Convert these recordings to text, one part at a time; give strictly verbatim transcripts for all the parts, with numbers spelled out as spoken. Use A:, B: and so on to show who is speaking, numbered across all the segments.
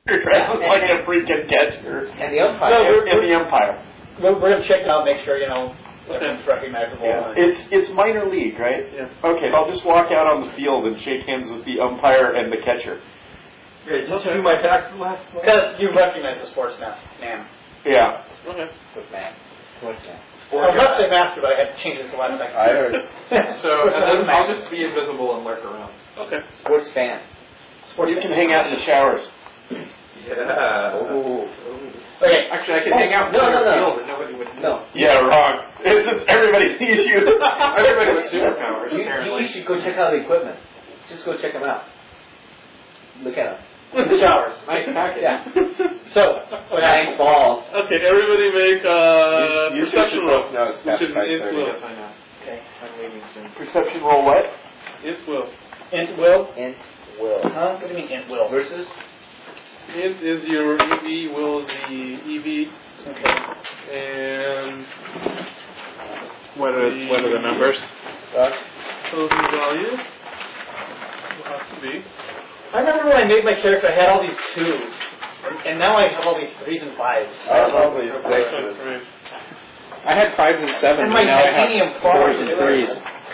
A: Dressed like a freaking catcher.
B: And the umpire.
C: No, we're,
A: And the umpire.
C: We're, we're going to check it out, make sure, you know, everything's recognizable.
A: Yeah. It's it's minor league, right?
C: Yeah.
A: Okay, I'll just walk out on the field and shake hands with the umpire and the catcher.
D: Okay, did you do my taxes last month?
C: Because you recognize the sports now, man.
A: Yeah.
C: Okay.
B: With man. Sports man.
C: I was about to say master, but I had to change it to last next.
B: I heard.
D: So, and then I'll just be invisible and lurk around.
C: Okay.
B: Sports fan.
A: Sports. You can hang out in the showers.
D: Yeah.
B: Ooh.
C: Okay.
D: Actually, I could
B: Oh,
D: hang out in
B: no,
D: the
B: no, no.
D: field and nobody would know.
B: No.
A: Yeah, wrong. It's just everybody sees you.
D: Everybody with superpowers,
B: You,
D: apparently.
B: you should go check out the equipment. Just go check them out. Look at them.
C: In the showers.
D: Nice package.
B: Yeah.
C: So,
B: Nine balls.
E: Okay, everybody make uh,
A: You- you
E: perception
A: should-
E: roll.
A: no, it's
E: Which is
A: Pathfinder
E: its
A: thirty.
E: will.
D: Yes, I know.
C: okay.
D: I'm leaving soon.
A: Perception roll what?
E: Its will.
C: Int will.
B: Int will.
C: Huh? What do you mean int will?
B: Versus?
E: Int is your E V, will is the E V,
C: Okay.
E: and
D: What are, what are the numbers?
B: Suck.
E: total value will have to be.
C: I remember when I made my character, I had all these twos. And, and now I have all these threes and fives.
A: I have all these
E: Right.
D: I had fives and sevens,
C: And my
D: now I have
C: titanium
D: fours
C: bars.
D: and threes.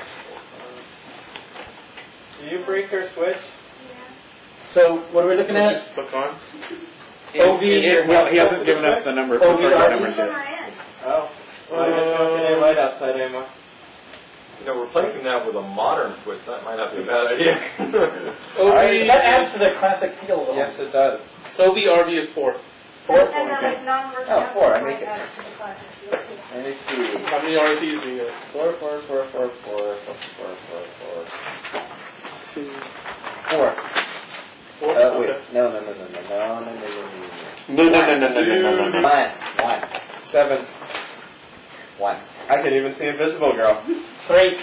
B: Do you break her switch?
C: So, what are we looking at?
E: Just click on.
C: O V.
D: It- well, he hasn't given us the number.
C: O V R.
D: numbers yet.
B: Oh.
E: Well, I guess not today,
B: right outside anymore.
F: You know, replacing that with a modern switch, that might not be a bad idea.
E: O V,
C: That adds to the classic feel a little.
B: Yes, it does.
E: O V R V is four.
C: Four?
G: And then
C: Okay.
G: like non-working
B: Oh,
G: out,
B: four, I
G: like
B: make it.
G: that to the classic field too.
B: Let me see.
E: How many R Ts do you get?
B: Four, four, four, four, four, four, four, four, four.
E: Two.
B: Four.
E: Four?
B: Uh, wait.
E: Okay.
B: No, no, no, no, no, no, no, no, no, no.
A: No, no, no, no, no, no, no, no.
B: One. One.
D: Seven.
B: One.
D: I can even see Invisible Girl.
C: Three.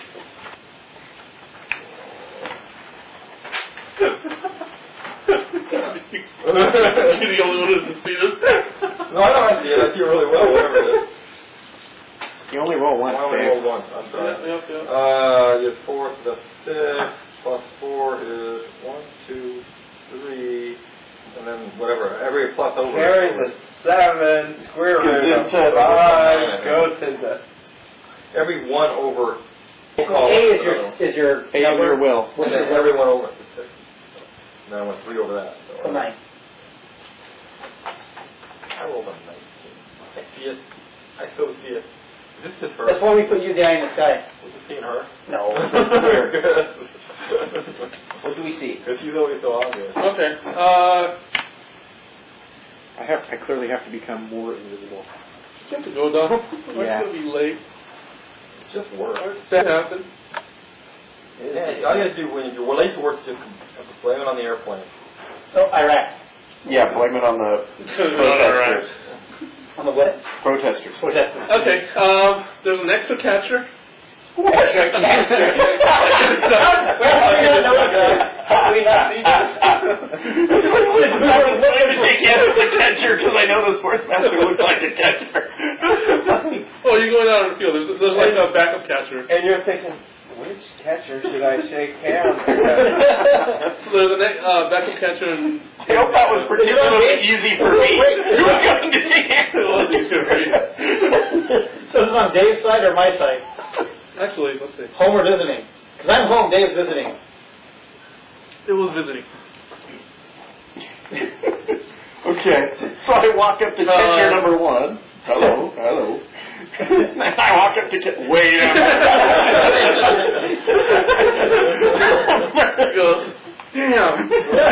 E: You're the only one who doesn't see this.
F: No, I don't have to. I see really well, whatever it is.
D: You only roll once,
F: I only
D: Dave.
F: rolled once, I'm sorry.
E: Yep, yep, yep.
F: Uh, yes, four, so that's six, plus four is one, two, three, and then whatever, every plus over.
D: Carry the seven, square root
A: Goes
D: of
A: into
D: five, go to the...
F: Every one over.
C: So A is your is your
D: A is your will.
F: And then every one over is six. And then I went three over that. So,
C: So nine.
F: I rolled a nineteen. I see it. I so see it. Is this just her?
C: That's why we put you the eye in the sky.
F: Was this seeing her?
C: No.
B: What do we see?
F: Because she's always so obvious.
E: Okay. Uh,
D: I have. I clearly have to become more invisible.
E: you have to go, Donald. We're
B: Yeah.
E: going to be late.
F: It's just work.
E: That happened.
F: Yeah, all you have to do when you're late to work, just have to blame it on the airplane.
C: Oh, Iraq.
A: Yeah, blame it on the
E: Alright.
A: protesters.
C: On the what?
A: Protesters.
C: Protesters.
E: Okay, um, there's an extra catcher.
C: Well, how do you not know that? How do we not see this?
A: the catcher because I know the sportsmaster looks like a catcher.
E: Oh, you're going out on the field. There's, there's like a backup catcher.
D: And you're thinking, which catcher should I shake hands with?
E: So there's a ne- uh, backup catcher and...
A: I hope that was particularly easy for me. You were going to
E: It was easy for me.
C: So is this on Dave's side or my side?
E: Actually, let's see.
C: Home or visiting? Because I'm home, Dave's visiting.
E: It was visiting.
A: Okay, so I walk up to catcher
E: Uh,
A: number one. Hello, hello. I walk up to catcher. Wait a minute.
E: He goes, damn.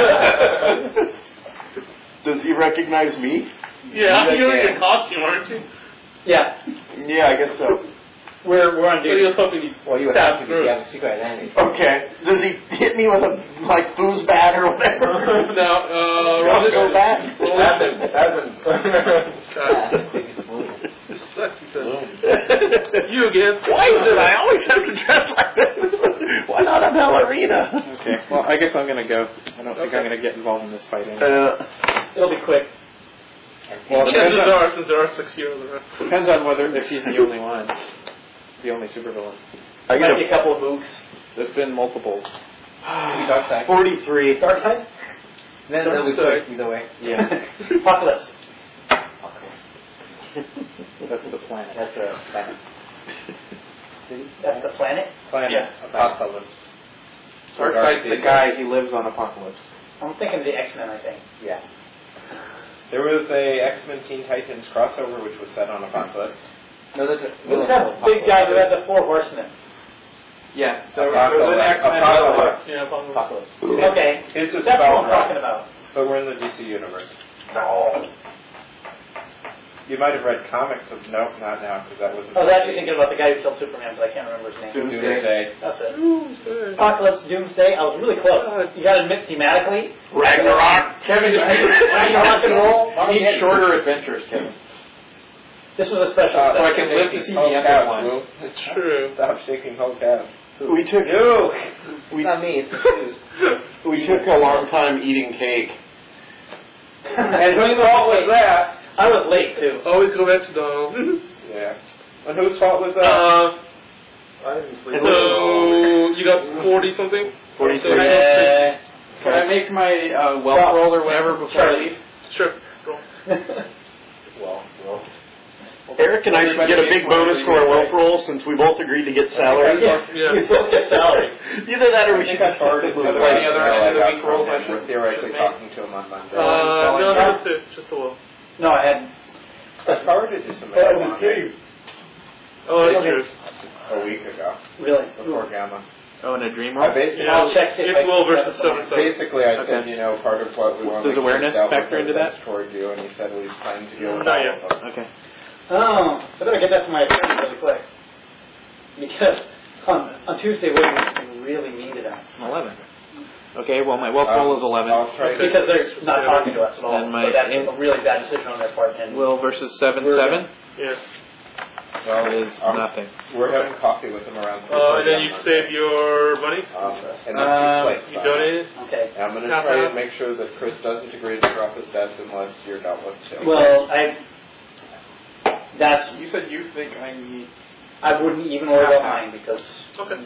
A: Does he recognize me?
E: Yeah, you're in your costume, aren't you?
C: Yeah.
A: Yeah, I guess so.
C: We're, we're on
E: So he was
C: Dave's.
E: hoping you
B: Well, you would
E: tap
B: have to
E: through.
B: be have a secret identity.
A: Okay. Does he hit me with a like booze bat or whatever?
E: Now, uh,
A: Roll
E: roll
A: go
E: it.
A: back.
E: Roll
F: Hasn't,
E: it.
F: hasn't.
E: Sucks, he said. You again.
A: Why is it I always have to dress like this? Why not a ballerina?
D: Okay, well, I guess I'm going to go. I don't think
E: Okay.
D: I'm going to get involved in this fight anyway.
A: Uh,
C: It'll be quick.
D: Well, it
E: Chances
D: depends
E: are,
D: on,
E: since there are six heroes around.
D: depends on whether if he's the only one. The only supervillain.
A: I
C: Might
A: get
C: be a couple of moves.
D: There's been multiples.
B: Maybe dark side.
A: forty-three.
C: Dark side?
B: Then that'll be quick either way.
D: Yeah.
C: Apocalypse.
D: That's the planet.
B: That's a planet. City?
C: That's the planet?
B: Planet.
D: Yeah.
B: Apocalypse.
D: Darkseid's the guy, he lives on Apocalypse.
C: I'm thinking of the X-Men, I think.
B: Yeah.
F: There was a X-Men Teen Titans crossover which was set on Apocalypse.
B: No, that's a...
C: Who's that big guy who had the four horsemen?
D: Yeah.
F: There
D: There was an X-Men.
F: Apocalypse.
E: Yeah, probably.
B: Apocalypse.
C: Okay.
F: It's a
C: That's what
F: spell
C: I'm talking
F: right,
C: about.
F: but we're in the D C universe.
C: Oh.
F: You might have read comics of nope, not now, because that wasn't.
C: I was actually thinking about the guy who killed Superman, but I can't remember his name.
F: Doomsday.
C: That's it.
E: Doomsday.
C: Apocalypse, Doomsday. I was really close. You got to admit, thematically.
A: Ragnarok.
C: Kevin, you know, rock and roll.
D: I need shorter adventures, Kevin.
C: This was a special.
F: Uh,
D: So I can live to see the other one.
F: It's
E: True.
F: Stop shaking whole calves.
A: We took
F: You!
A: we,
B: It's not me, it's the shoes.
A: we took a long time eating cake.
F: And whose fault was that?
C: I was late too.
E: Always go back to Donald.
F: Yeah. And whose fault was that?
E: uh,
F: I didn't sleep.
E: so, you got forty something?
A: forty-three.
E: So I
C: Uh,
D: Can I make my uh, whelp roll or whatever before I leave?
E: Sure. Roll.
F: Well, well.
A: Eric and I should get a big bonus for our whelp roll since we both agreed to get salary.
C: Yeah.
E: Yeah.
C: We both get salary.
A: Either that or we
F: I
A: should
F: think I
A: just
F: started
A: move
F: the
A: it.
D: Any other end of the week rolls I
F: We're
D: should-
F: theoretically
D: should make?
F: talking to him on Monday.
E: Uh, no, no, that's it. Just a little.
C: No, I hadn't.
F: I started to some
C: But I was
F: marijuana
C: kidding.
E: Oh, that's
C: Okay.
E: true.
F: a week ago
C: Really?
F: before Gamma.
D: Oh, in a dream
F: I
D: roll?
F: basically,
E: Yeah.
C: I'll check it.
E: It's Will versus seven seven.
F: basically I said,
D: Okay.
F: you know, part of what we want
D: Does
F: to
D: awareness factor into that?
F: toward you, and he said well, he's planning to deal with
E: Not
F: all
E: yet.
F: of them.
D: Okay.
C: Oh, I better get that to my attorney really quick. Because on, on Tuesday, William was being really mean to them.
D: eleven. Okay, well, my whelp roll is eleven.
F: I'll try to
C: Because they're not talking to us at all.
D: And my
C: So that's
D: in-
C: a really bad decision on their part. And
D: Will versus seven
C: We're
D: seven
E: Yeah.
F: well,
D: is
F: um,
D: nothing.
F: We're having coffee with him around.
E: Uh, and then you
F: Monday.
E: save your money?
F: Um, and
D: Um,
F: that's
E: You
F: your place.
E: donate it?
C: Okay.
F: I'm going to
E: Half
F: try
E: half?
F: and make sure that Chris doesn't agree to drop his debts unless you're dealt with too.
C: Well, I. That's.
D: You said you think I need...
C: I wouldn't even worry about mine because.
E: Okay.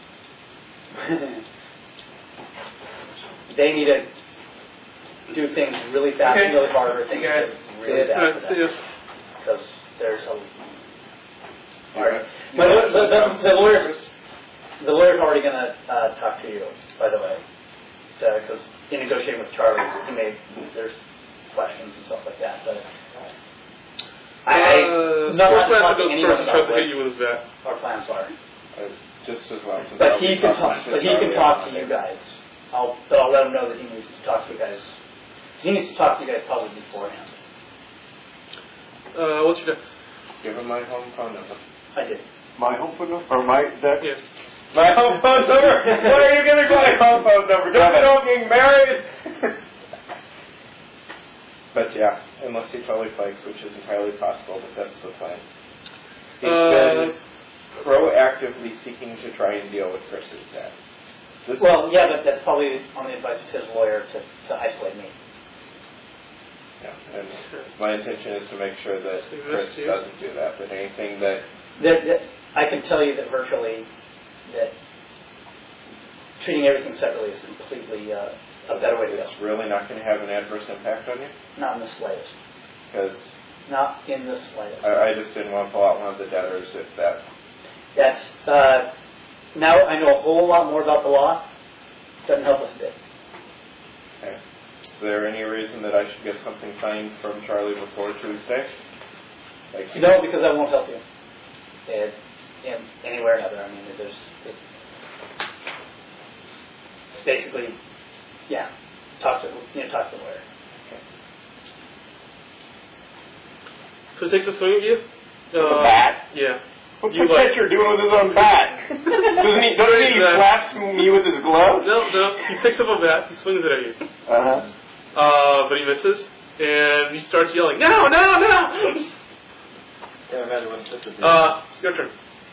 C: They need to do things really fast,
E: Okay.
C: really hard, or things
E: Okay.
C: that really bad
E: Alright,
C: for
E: see
C: them.
E: ya.
C: Because there's a.
F: Yeah.
C: Alright. But the, the, the, the lawyers, the lawyer's already going to uh, talk to you, by the way. Because in negotiating with Charlie, he made, there's questions and stuff like that. But I, I,
E: Uh,
C: not
E: Sports
C: not
E: Master
C: talking
E: goes
C: to anyone
E: first and tries
C: about
E: to hit
C: what
E: you with his bat.
C: our plans are.
F: Uh, just as well. Since
C: But
F: I'll
C: he
F: be
C: can
F: talking
C: talk,
F: to
C: but he can
F: Charlie
C: talk
F: on
C: to you
F: Monday.
C: guys. I'll, but I'll let him know that he needs to talk to you guys. He needs to talk to you guys probably beforehand.
E: Uh, what's your next?
F: Give him my home phone number.
C: I did.
A: My home phone number? Or my, that?
E: Yes.
F: My home phone number? What are you going to my home phone number? Don't you know I'm getting married? But yeah, unless he totally flakes, which is entirely possible, but that's the plan. He's
E: Uh,
F: been proactively seeking to try and deal with Chris's debt. This
C: Well, yeah, but that's probably on the advice of his lawyer to, to isolate me.
F: Yeah, and my intention is to make sure that
E: So
F: Chris
E: that's you.
F: doesn't do that, but anything that
C: That, that I can tell you that virtually that treating everything separately is completely uh, a better way to go.
F: it's really not going to have an adverse impact on you,
C: Not in the slightest.
F: because
C: Not in the slightest.
F: I, I just didn't want to pull out one of the debtors if that.
C: That's uh, now I know a whole lot more about the law. Doesn't help us a bit.
F: Okay. Is there any reason that I should get something signed from Charlie before Tuesday? Like,
C: No, because that won't help you. It, in anywhere or another. I mean, there's it, basically, yeah. Talk to you know, talk to the lawyer.
E: So he takes a swing at you? Uh,
A: a bat?
E: Yeah.
A: What's
E: You
A: the
E: like-
A: catcher doing with his own bat? doesn't he, doesn't he
E: Uh,
A: slaps me with his glove?
E: No, no. He picks up a bat, he swings it at you.
A: Uh-huh.
E: Uh, but he misses, and he starts yelling, no, no, no!
F: Can't imagine what this is.
E: Uh, your turn.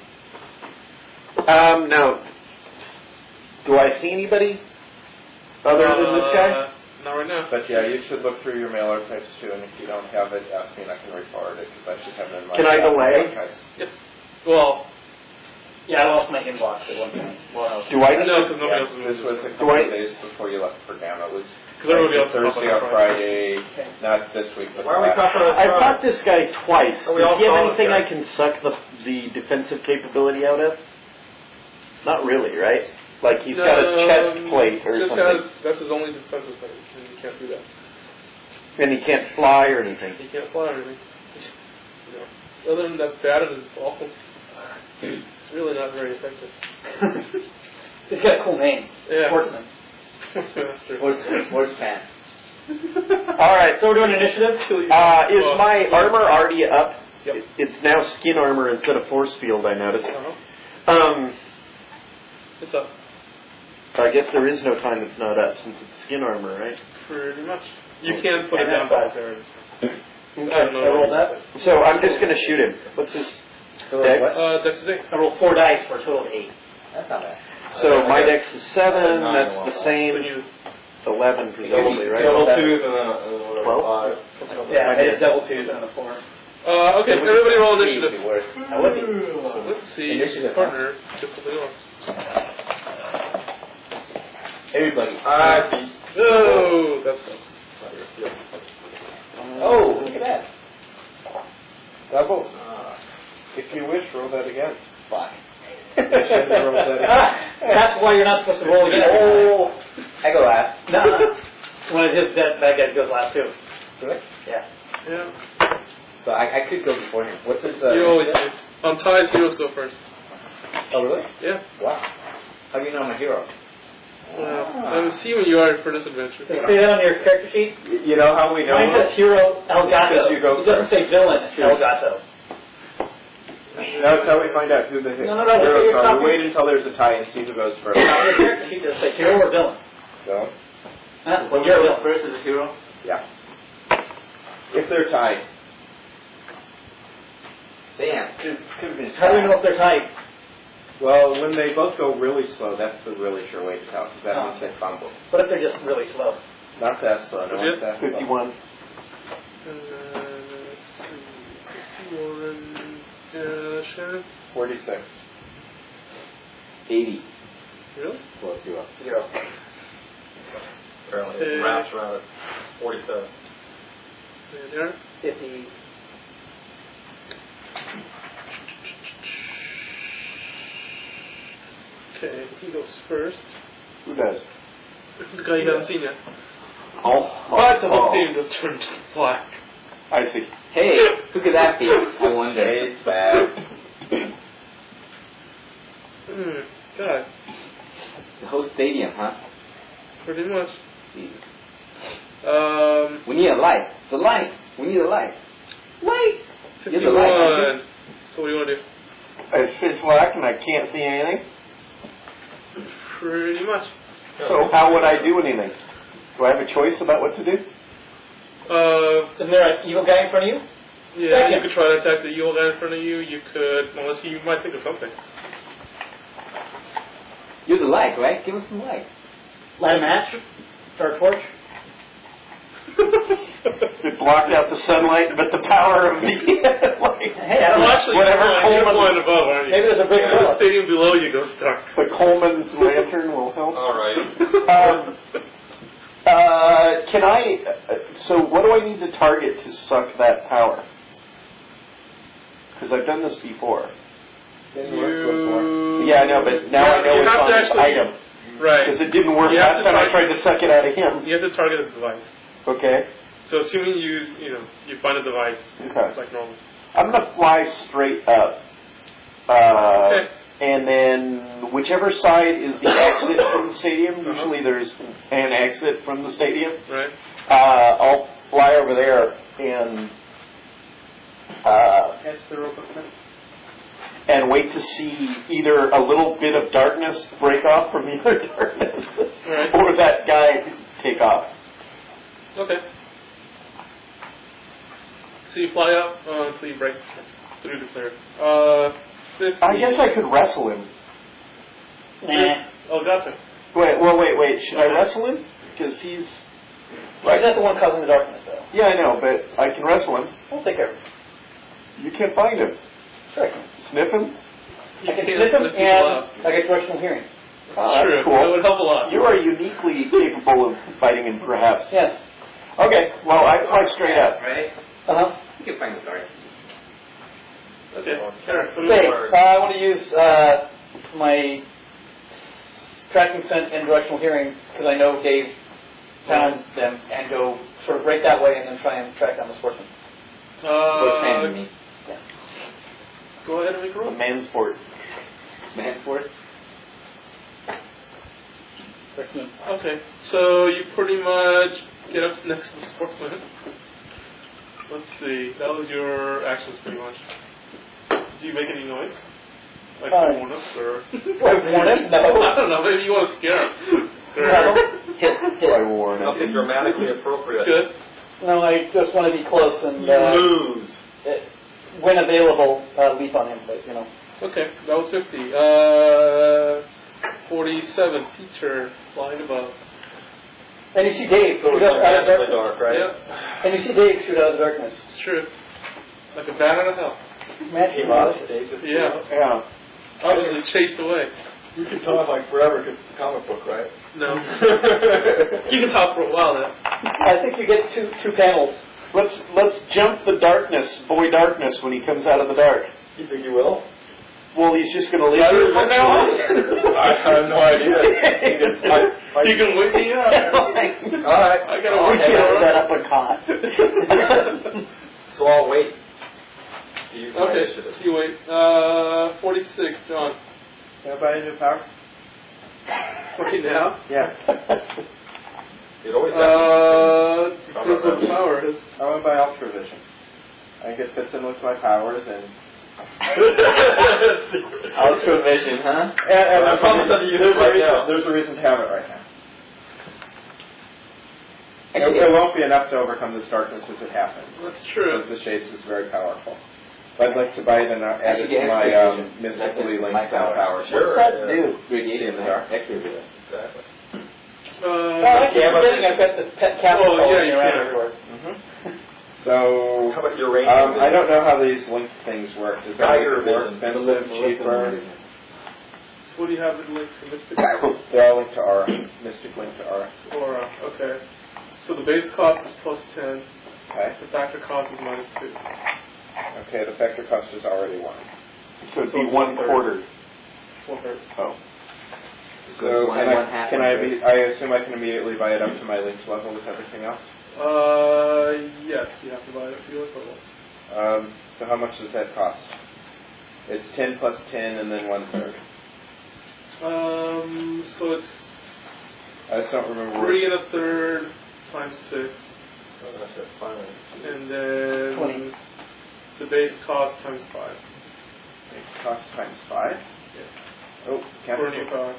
A: Um, now, do I see anybody other than this guy?
E: Uh, not right now.
F: But yeah, you should look through your mailer types too, and if you don't have it, ask me and I can re-forward it, because I should have it in my...
A: Can I delay?
F: archives.
E: Yes. Well,
C: Yeah, I lost my inbox at one point. Well, I was-
A: Do I need
E: no, because
F: Yeah,
E: nobody else
F: this
E: is
F: was a
A: Do
F: couple
A: I-
F: of days before you left for Gamma. It was
E: Because everybody else is
G: Thursday
E: off
G: or
E: on
G: Friday, not this week, but
F: Why are we
G: last.
F: talking about
A: I fought this guy twice.
F: Oh, we
A: Does
F: all
A: he have
F: saw
A: anything
F: this guy.
A: I can suck the the defensive capability out of? Not really, right? Like he's got a chest
E: Um,
A: plate or
E: this
A: something.
E: guy's, that's his only defensive thing, and you can't do that.
A: And he can't fly or anything.
E: He can't fly or anything. No. Other than that, batted is awful. It's really not very effective.
C: He's got a cool name.
E: Yeah.
C: Sportsman.
E: That's true.
B: Sports, sports fan.
A: All right.
C: So we're doing initiative?
A: Uh, is
E: Well,
A: my armor already up?
E: Yep.
A: It's now skin armor instead of force field, I noticed.
E: Uh-huh.
A: Um,
E: It's up.
A: I guess there is no time that's not up since it's skin armor, right?
E: Pretty much. You can put it down voluntarily. I don't
C: I rolled
E: know.
C: that.
A: So I'm just going to shoot him. What's his dex?
E: Uh, Dex is eight.
C: I rolled four dice for a total of eight.
B: That's not bad.
A: So my dex is seven.
F: Nine,
A: That's
F: well,
A: the
E: So
A: same.
E: you,
A: Eleven presumably, right?
F: Double twos and then uh, whatever,
A: Twelve?
F: five.
C: Yeah, I did double twos on the four.
E: uh, okay, everybody roll
B: Three would
E: initiative.
B: be worse.
C: I would be.
E: So let's see.
B: Initiative,
E: Partner. Get something else.
B: Everybody.
F: I beat.
E: No, that's
B: Oh, look at that.
G: Double. If you wish, roll that again.
B: Fuck.
C: That's why you're not supposed to roll again.
B: Oh, I go last.
C: No. One of his that, that guy goes last too.
B: Really?
C: Yeah.
E: yeah.
B: So I, I could go before him. What's his? Uh,
E: You always do. On ties, heroes go first.
B: Oh, really?
E: Yeah.
B: Wow. How do you know I'm a hero?
E: Well, I'm assuming you are for this adventure.
C: Does it say that on your character sheet?
G: You know how we know?
C: Mine says hero Elgato.
G: Because you go
C: It doesn't say villain Elgato.
G: That's how we find out who the
C: No, no, no,
G: heroes
C: you're
G: are.
C: talking-
G: We wait until there's a tie and see who goes first.
C: On your character sheet does it say hero or villain?
G: So,
C: Huh? Well, you're a villain.
B: First is a hero.
G: yeah. If they're tied.
B: Damn.
C: How do we know if they're tight?
G: Well, when they both go really slow, that's the really sure way to tell, because that
C: Oh.
G: means they fumble.
C: What if they're just really slow?
G: Not that slow, no,
E: Legit?
G: not that slow.
A: Fifty-one.
E: Uh, let's see. fifty-one. Uh, Shannon?
G: forty-six.
B: eighty.
E: Really?
G: Close you up.
C: Zero.
F: Apparently, it
E: Uh,
F: wraps around at forty-seven.
E: Yeah, there.
C: Fifty.
E: Okay, he goes first.
A: Who does?
E: This is the guy you haven't seen yet.
A: Oh,
E: But the whole
A: oh.
E: thing just turned black.
A: I see.
B: Hey, who could that be? I wonder.
G: It's bad.
E: Hmm, God,
B: The whole stadium, huh?
E: pretty much.
B: Jesus.
E: Um,
B: We need a light. The light. We need a light. Light. You're the light, aren't
E: fifty-one. So what do you want to do?
A: It's pitch black and I can't see anything.
E: Pretty much.
A: So how would I do anything? Do I have a choice about what to do?
E: Uh,
C: Isn't there an evil guy in front of you?
E: yeah, you could try to attack the evil guy in front of you. You could, unless you might think of something.
B: You're the light, right? Give us some light.
C: Light a match? Start a torch?
A: It blocked out the sunlight, but the power of the like,
C: Hey, I don't
E: Well,
C: know.
E: actually,
A: whatever
E: you're, flying, you're
A: Coleman-
E: flying above, aren't you?
C: Maybe there's a big
E: The
C: umbrella.
E: stadium below you goes dark.
A: the Coleman's lantern will help.
F: All right.
A: Um, uh, can I? Uh, so, what do I need to target to suck that power? Because I've done this before.
E: You...
A: Yeah, I know, but now I know
E: you
A: it's
E: have
A: on
E: to
A: this
E: actually,
A: item.
E: Right.
A: Because it didn't work
E: You have
A: last
E: to
A: time I
E: target-
A: tried to suck it out of him.
E: You have to target a device.
A: Okay.
E: So assuming you, you know, you find a device,
A: Okay.
E: it's like normal.
A: I'm gonna fly straight up. Uh,
E: Okay.
A: And then whichever side is the exit from the stadium,
E: Uh-huh.
A: usually there's an exit from the stadium.
E: Right.
A: Uh, I'll fly over there and uh, and wait to see either a little bit of darkness break off from the other darkness,
E: Right.
A: or that guy take off.
E: Okay. So you fly up uh, until you break through the clear. Uh, fifty.
A: I guess I could wrestle him.
C: Nah.
E: Oh, gotcha.
A: Wait, well, wait, wait. Should I wrestle him? Because he's
C: He's not the one causing the darkness, though.
A: yeah, I know, but I can wrestle him.
C: We'll take care of it.
A: You can't find him.
C: Sure I can.
A: Sniff him.
E: You
C: I can
E: can't
C: sniff him
E: lift people
C: and
E: up.
C: I get directional hearing.
A: Oh,
E: True.
A: that's
E: That
A: cool.
E: would help a lot.
A: You are uniquely capable of fighting in perhaps.
B: Yes.
A: Okay, well, I fight straight up.
B: Right? Uh-huh.
C: You can find the guard.
E: Okay. Karen, what do you
B: Okay,
E: want?
B: uh, I want to use uh, my tracking scent and directional hearing because I know Dave found them and go sort of right that way and then try and track down the sportsman.
E: Uh,
B: me. Yeah.
E: go ahead and make a
A: A
E: roll.
A: man sport.
B: Man sports. thirteen.
E: Okay, so you pretty much get up next to the sportsman. Let's see, that was your actions pretty much. Do you make any noise? Like
B: Uh,
E: warn us or?
B: Like warn him? No.
E: I don't know, maybe you want to scare us.
B: No. Hit, hit.
A: I warn him.
F: Something dramatically appropriate.
E: Good.
B: No, I just want to be close and
F: You
B: uh,
F: lose.
B: uh, when available, uh, leap on him, but you know.
E: Okay, that was fifty. Uh, forty-seven, Peter, flying above.
B: And you see Dave
F: So
B: shoot
F: it's
B: out, out of
F: magically
B: darkness.
F: dark, right?
E: Yeah,
B: And you see Dave shoot out of the darkness.
E: it's true. Like a bat out of hell.
B: Magic.
E: Yeah,
A: Yeah.
E: obviously chased away.
F: We could talk like forever because it's a comic book, right?
E: No. You can talk for a while then.
B: I think you get two two panels.
A: Let's let's jump the darkness, boy darkness, when he comes out of the dark.
F: You think you will?
A: Well, he's just going to leave you from now on.
F: I have no idea. I, I,
E: You can wake me up.
F: all right.
E: I gotta
A: We
E: wake
A: can't
E: you
A: set
E: up.
A: up a cot.
F: So I'll wait. To use my
E: Okay,
F: initiative.
E: so you wait. Uh, forty-six, John.
G: Can I buy a new power?
E: Right now?
G: Yeah.
F: It always
E: Uh, depends what the power is.
G: I want to buy Ultra Vision. I think it fits in with my powers and.
B: Ultra vision, huh?
G: and, and
F: I'm probably going to use
G: there's,
F: it
G: a
F: right
G: reason,
F: now.
G: there's a reason to have it right now. It, it won't be enough to overcome this darkness as it happens.
E: That's true.
G: Because the Shades is very powerful. But I'd like to buy it and uh, add it
B: You
G: to
B: get
G: my
B: extra
G: um,
B: vision.
G: mystically
B: Like
G: linked
B: my
G: cell
B: power.
G: power.
F: Sure.
A: What's that
F: yeah.
A: do?
B: Radiation
G: in the dark.
B: Exactly.
F: Exactly.
E: Uh,
B: Well, I keep forgetting I've got this pet cat
E: Oh,
B: following
E: yeah,
B: me
E: you
B: around
E: can.
B: everywhere.
G: Mm-hmm. So,
F: How about your range?
G: um, I don't know how these linked things work. Is that
F: Tiger
G: more
F: vision.
G: expensive, cheaper?
E: So what do you have that links to Mystic?
G: They're all linked to Aura. Mystic linked to Aura.
E: Aura, okay. So the base cost is plus ten.
G: Okay.
E: The factor cost is minus two.
G: Okay, the factor cost is already one.
A: So it'd
E: So
A: be
E: it's
A: one
E: one-third.
A: quarter.
E: One third.
A: Oh.
G: So
B: one
G: can
B: and one
G: I,
B: half
G: can
B: one
G: I,
B: third.
G: be, I assume I can immediately buy it up to my linked level with everything else?
E: Uh, yes, you have to buy it. You look
G: Um, so how much does that cost? It's ten plus ten and then one third.
E: Um, so it's
G: I just don't remember.
E: three and a third times six,
F: Oh, that's it. Finally.
E: and then
B: Twenty.
E: the base cost times five
G: It costs times five?
E: Yeah.
G: Oh, can't
E: for a new power.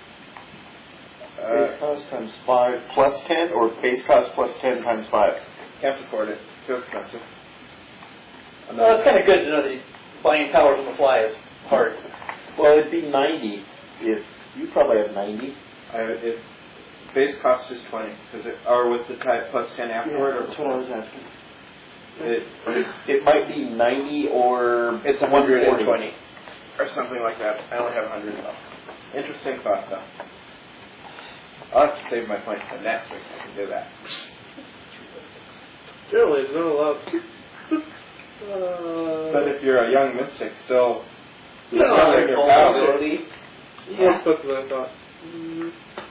A: Base
G: uh,
A: cost times five plus ten, or base cost plus ten times five?
G: can't afford it. Too expensive. I'm
B: Well,
G: not-
B: it's kind of good to know that buying powers on the fly is hard.
A: Well, it'd be ninety if you probably have ninety.
G: I, it, base cost is twenty. Is it, or was the type plus ten afterward? or
A: that's what I was asking.
G: It,
A: It might be ninety or
G: it's one hundred
A: forty.
G: twenty or something like that. I only have one hundred though. Interesting thought though. I'll have to save my points for next week. I can do that.
E: Generally, it's not allowed. uh,
G: But if you're a young mystic, still
E: No,
G: using your power.
B: Vulnerability.
E: more expensive than I thought. Mm.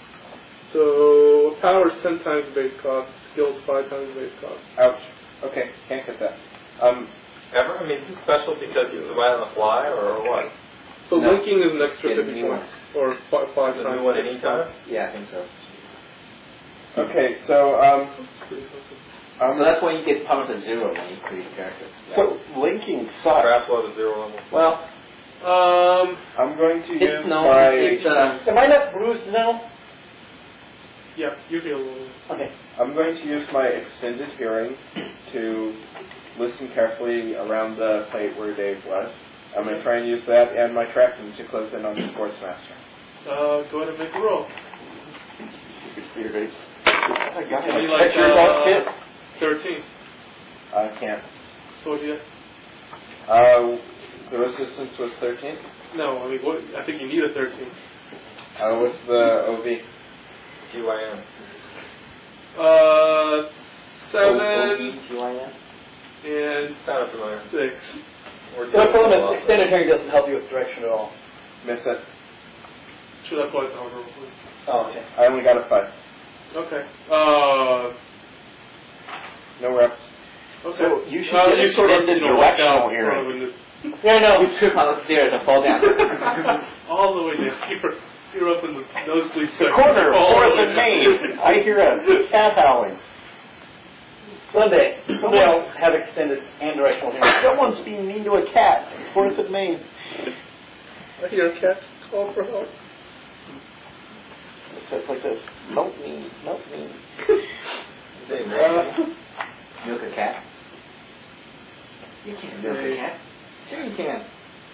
E: So power is ten times the base cost. Skills five times the base cost.
G: Ouch. Okay, can't get that. Um,
F: Ever? I mean, is this special because you can buy it on the fly or what?
E: So
B: No.
E: linking is an extra
B: Get a
E: fifty
B: new
E: points, or fi- five
F: Is it
E: times.
F: new one
E: the base
F: anytime?
E: cost.
B: Yeah, I think so.
G: okay, so um, um,
B: So that's why you get powers at zero when you create a character.
A: So linking sucks.
F: Perhaps we'll have a zero level.
B: Well,
E: Um,
G: I'm going to use
B: it's no,
G: my.
B: it's uh,
H: Am I not bruised now?
E: yeah, you feel a little.
H: Okay.
G: I'm going to use my extended hearing to listen carefully around the plate where Dave was. I'm going to try and use that and my tracking to close in on the sportsmaster.
E: Uh, go ahead and make a roll.
A: I got
E: Maybe
A: my
E: like
A: catcher's outfit.
E: uh, thirteen.
G: I can't.
E: So what do you?
G: Uh, the resistance was thirteen.
E: No, I mean, what, I think you need a thirteen.
G: Uh, what's the O V?
F: G Y N.
E: Uh, seven
C: O-O-E-G-Y-N?
E: and
F: Sounded familiar.
E: six.
F: We're
B: The
F: doing
B: problem
F: it
B: is
F: a lot,
B: extended hearing doesn't help you with direction at all.
G: Miss it.
E: Sure, that's why it's not over.
B: Oh, okay.
G: I only got a five.
E: Okay. Uh,
G: No reps.
E: okay.
A: So you should
E: uh,
A: get
E: you sort of,
A: extended
E: you know, walk
A: directional
E: out
A: hearing.
E: sort of in
B: Yeah, no.
C: You trip on the stairs and fall down.
E: the- all the way down. You're, you're up in the nosebleed section.
A: Corner,
E: All
A: fourth
E: the way
A: and
E: down.
A: Main. I hear a cat howling.
B: Sunday. Someday I'll have extended and directional hearing.
A: Someone's being mean to a cat. Fourth and Main.
E: I hear a cat call for help.
A: It says like this. Milk me, milk me.
F: Say,
E: Uh,
C: Milk a cat? You can't milk a cat. Sure you can.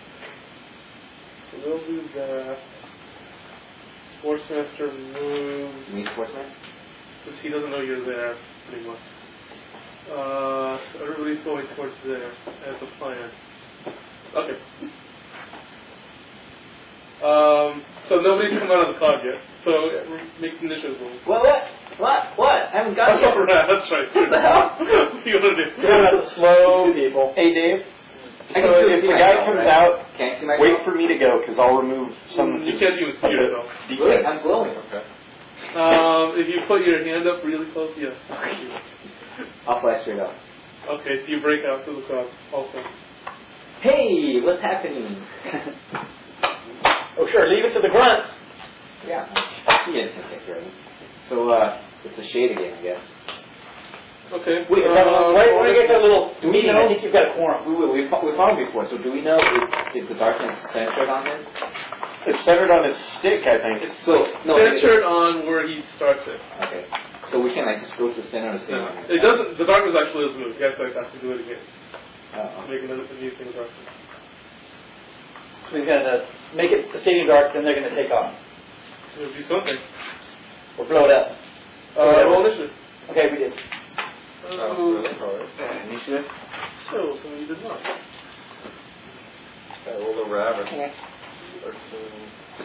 E: so we'll do that. Sportsmaster moves.
C: You mean sportsman?
E: Because he doesn't know you're there, pretty much. Uh, so everybody's going towards there as a plan. Okay. Um, so nobody's come out of the cloud yet. So uh, make initiative rolls.
C: What, what? What? What? I haven't got it
E: Oh,
C: yet.
E: right, that's right.
C: What the hell?
E: What do you want to do?
B: You're going to have to slow people.
A: Hey, Dave.
C: I
A: So
C: can still
A: if
C: see
A: the guy
C: myself,
A: comes
C: right?
A: out,
C: Can't see myself?
A: wait for me to go, because I'll remove some of
E: You
A: his
E: can't even see
A: of the
E: yourself.
C: Good, I'm
A: defense.
C: glowing.
F: Okay.
E: Um, if you put your hand up really close, yes.
C: I'll fly straight up.
E: Okay, so you break out through the crowd also.
C: Hey, what's happening?
B: Oh, sure. Leave it to the grunts.
C: Yeah. He didn't think that right. So, uh, it's a shade again, I guess.
E: Okay.
B: Wait, is that
E: uh,
B: why, why do you get that little
C: Do we
B: meeting?
C: know-
B: I think you've got a quorum.
C: We, we, we, fought, we fought him before, so do we know if, if the darkness is centered on him?
A: It's centered on his stick, I think.
C: So, no.
E: Centered on where he starts it.
C: Okay. So we can, like, just go to the center and stay
E: No,
C: on it.
E: it doesn't. The darkness actually doesn't move. You have to, like, have to do it again.
C: Uh-oh.
E: Make another a new thing of darkness.
B: So he's going to make it the stadium dark, then they're going to take off.
E: So do something.
B: Or blow it up.
E: Uh, roll initiative.
B: Okay, we did.
F: Oh, really? All right.
C: Initiative?
E: So, so you did not.
F: I rolled a rabbit.
C: Yeah.
F: thirteen.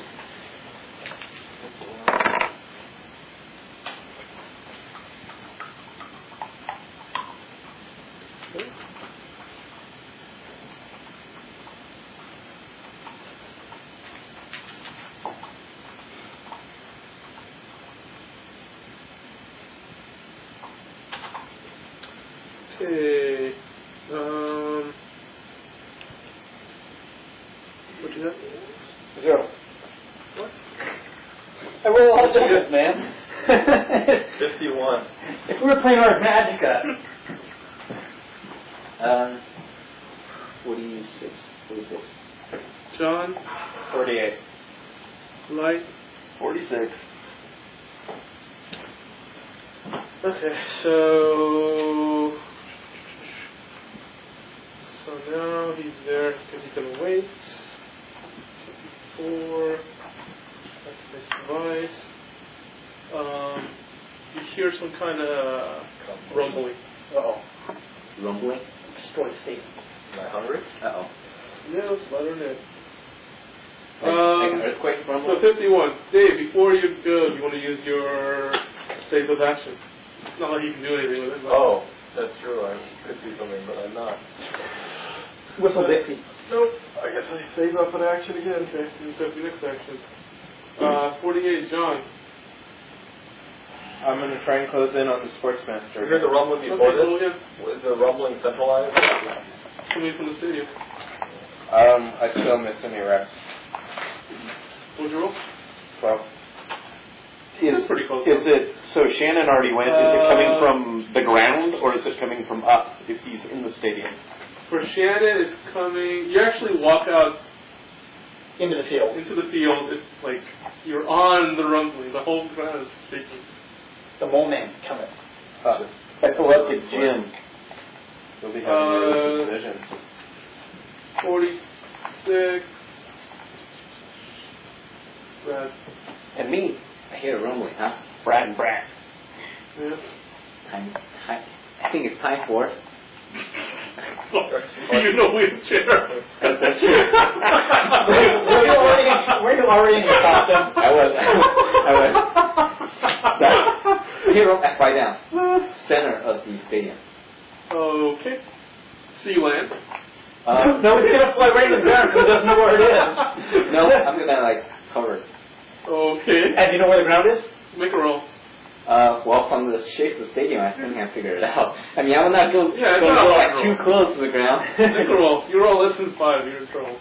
E: Okay. Um. What'd you have?
B: Zero.
E: What?
B: I roll all digits, man.
F: fifty-one.
B: If we were playing Art Magica.
C: Um, forty-six. forty-six.
E: John,
A: forty-eight.
E: Light.
A: forty-six.
E: Okay, so so now he's there because he's gonna wait. fifty-four. That's this device. Um, you hear some kind of rumbling.
B: Uh-oh.
C: Rumbling?
B: Destroy the stadium.
F: Am I hungry?
C: Uh-oh.
E: No, it's louder than it.
C: Like,
E: Um,
C: like an earthquake
E: So
C: rumble?
E: fifty-one. Dave, before you go, you want to use your save of action. It's not like you can do anything with it. But
F: Oh, that's true. I could do something, but I'm not.
B: Whistle Dixie.
E: Nope. I guess I save up an action again. Okay, use up the next action. Uh, forty-eight, John.
G: I'm going to try and close in on the
F: You
G: Sportsmaster.
F: heard the rumbling before
E: Okay, roll
F: this?
E: again.
F: Was the rumbling centralized?
E: Coming from the stadium.
G: Um, I still miss any reps.
E: What'd you roll?
G: twelve.
A: Is,
E: pretty close.
A: is it, so Shannon already went, is it coming
E: Uh,
A: from the ground, or is it coming from up, if he's in the stadium?
E: For Shannon, it's coming. You actually walk out
B: Into the field.
E: into the field. It's like you're on the rumbling. The whole ground is shaking.
B: The moment coming.
G: Uh,
A: I pull up to Jim.
G: You'll be having
E: Uh,
G: your visions.
E: forty-six. Brad.
A: And me.
C: I hear a rumbling, huh?
A: Brad and Brad.
E: Yeah.
C: Time, time. I think it's time for
E: You know wheelchair.
D: That's
B: Were you already, were you already in your costume?
D: I was. I was. Here, right down. Center of the stadium.
E: Okay. Sea land.
D: Uh,
B: No, he's gonna fly right in the ground because he doesn't know where it is.
D: no, I'm gonna like cover it.
E: Okay.
B: And you know where the ground is?
E: Make a roll.
D: Uh, well, from the shape of the stadium, I think I figured it out. I mean, I would not go,
E: Yeah, it's
D: go,
E: not a
D: go
E: hard
D: like too
E: roll.
D: close to the ground.
E: Make a roll. You roll less than five, you're in trouble.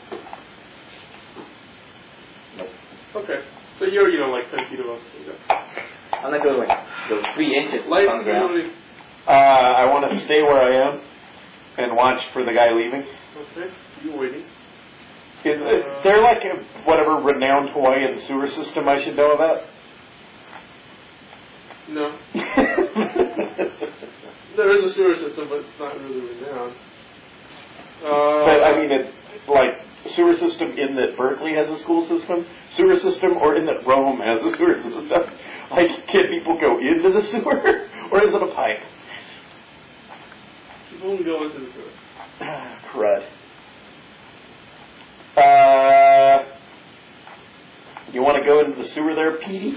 D: Nope.
E: Okay. So you're, you know, like ten feet above.
D: I'm not going like go three inches
E: Light,
D: on the ground.
E: really-
A: Uh, I want to stay where I am and watch for the guy leaving.
E: Okay. You're waiting.
A: Is uh, there like a, whatever renowned Hawaiian sewer system I should know about?
E: No. There is a sewer system, but it's not really renowned. Uh,
A: But I mean, it, like sewer system in that Berkeley has a school system, sewer system, or in that Rome has a sewer system. Like, can people go into the sewer, or is it a pipe?
E: people can go into the sewer.
A: Crud. Uh, you want to go into the sewer there, Petey?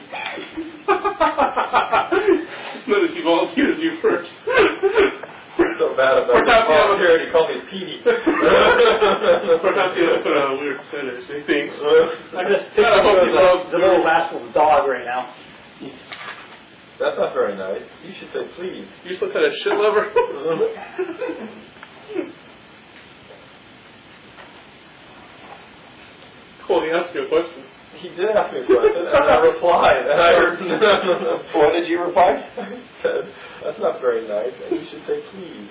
E: Notice you volunteered you first.
F: So bad about
E: Perhaps
F: it.
E: you have a-
F: Here, you call me Petey.
E: Perhaps you have put a weird fetish, he thinks.
B: I'm just
E: I hope he
B: picturing
E: loves
B: the, the little rascal's dog right now.
F: That's not very nice. You should say please.
E: You some kind of shit lover? Cool, he asked you a question.
F: He did ask me a question, and I replied. And I
A: What did you reply?
F: said, that's not very nice, and you should say please.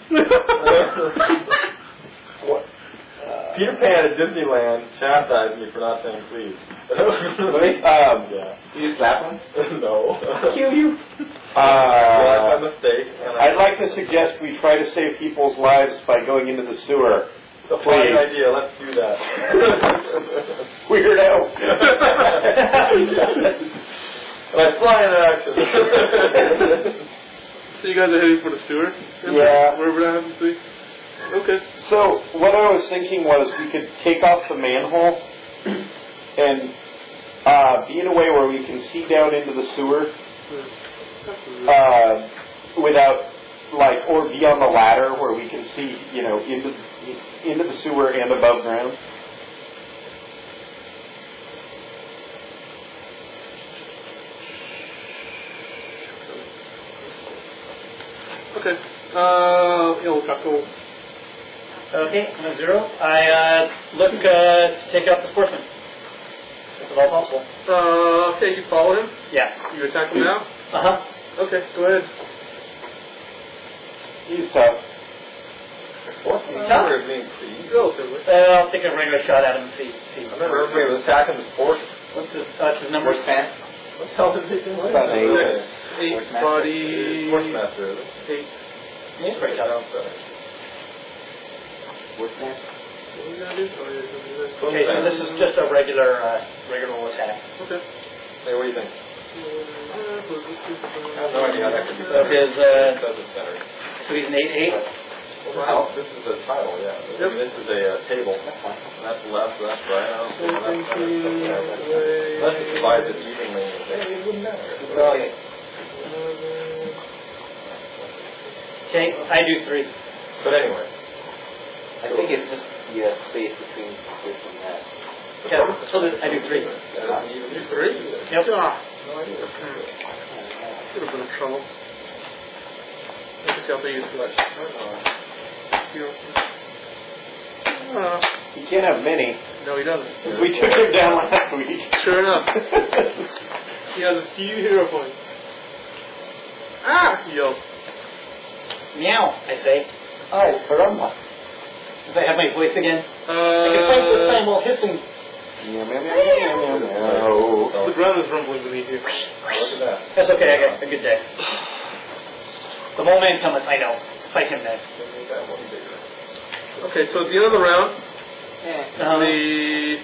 F: What? Peter Pan at Disneyland chastised me for not saying please.
A: Really? Um,
F: yeah.
D: Do you slap him?
F: No.
B: Kill you.
F: Yeah,
A: Uh,
F: my mistake. And I,
A: I'd like to suggest we try to save people's lives by going into the sewer.
F: It's a fine
A: Please.
F: idea. Let's do that.
A: Weirdo.
F: And I fly in action.
E: So you guys are heading for the sewer?
A: Yeah.
E: Wherever that happens to be? Okay.
A: So what I was thinking was we could take off the manhole and uh, be in a way where we can see down into the sewer uh, without, like, or be on the ladder where we can see, you know, into into the sewer and above ground.
E: Okay. Uh, yeah, we'll talk to
B: Okay, I'm at zero. I uh, look uh, to take out the sportsman. If at all possible.
E: Uh, okay, you follow him?
B: Yeah.
E: You attack him now?
B: Uh huh.
E: Okay, go ahead.
A: He's tough.
F: What's the
B: Tough.
F: matter with being pleased?
E: Relatively.
B: Uh, I'll take a regular shot at him and see. see.
F: I remember everybody was attacking the sport.
B: What's his, uh, what's his number?
D: Sportsman?
F: What the hell did they do?
A: About eight.
E: Next, eight
D: Sportsmaster.
E: body.
F: Sportsmaster, is it?
E: Eight.
B: Yeah, it's pretty tough.
F: I'm sorry.
D: Sportsman?
E: What are we gonna do? Oh, yeah, you're gonna do this.
B: Okay, so this is just a regular, uh, regular attack.
E: Okay.
F: Hey, what do you think? I have no idea how that could be
B: So
F: better.
B: his,
F: It
B: uh,
F: says it's better.
B: so he's an eight eight.
F: Well, this is a title, yeah. I mean, this is a uh, table. That's left, that's right. I don't think that's better. Unless it divides it evenly. It wouldn't matter.
B: So, okay. Okay, I do three.
F: But anyway.
D: I think it's just the uh, space between this and that.
B: Okay, so I do three.
E: You three?
B: Yep.
E: Ah,
F: No idea.
E: should have been in trouble. I just got to use too much. Uh,
A: He can't have many.
E: no, he doesn't.
A: We took him down last week.
E: Sure enough. He has a few hero points. Ah! He yells.
B: Meow, I say.
A: Hi, caramba.
B: Does I have my voice again?
E: Uh,
B: I can fight this time while hissing.
A: Meow, meow, meow, meow, meow, meow.
E: The ground is rumbling beneath you.
F: Look at that.
B: That's okay, I got a good dex. The moment cometh, I know. Fight him next.
F: Make that one bigger.
E: Okay, so at the end of the round,
B: Um,
E: the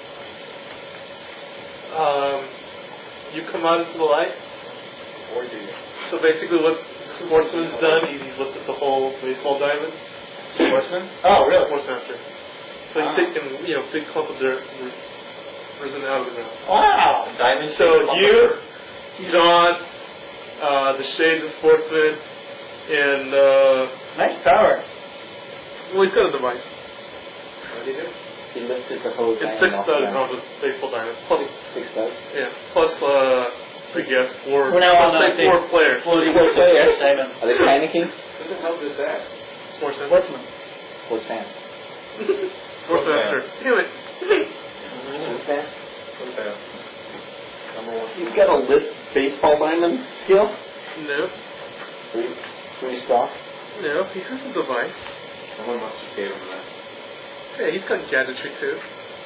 E: um, you come out into the light.
F: Or do you?
E: So basically, what Sportsman's done is he's looked at the whole baseball diamond,
F: Sportsman?
E: Oh, really? Sportsmaster. So you take and you know big clump of dirt and just risen out of the ground.
F: Wow. Diamond.
E: So you, John, uh, the Shades of Sportsman, and uh,
B: Nice power.
E: well, he's got a device.
F: What do you do?
D: He lifted the whole
E: It's
D: diamond
E: six
D: off
E: studs
D: the
E: on the baseball diamond. Plus,
D: Six studs.
E: yeah, plus uh, I guess four.
B: We're now on
E: let's say
B: uh,
E: four players.
B: Floating players. Diamond.
D: Are they panicking?
F: What the hell is that?
E: Sportsman.
B: Sportsman.
D: What's fans?
E: Sportsmaster. Damn it.
D: What's fans?
F: Okay. Number one.
A: He's got a lift baseball diamond skill.
E: No,
D: Three, three stock.
E: no, he has a device.
F: Someone must have gave him that.
E: Yeah, he's got gadgetry too.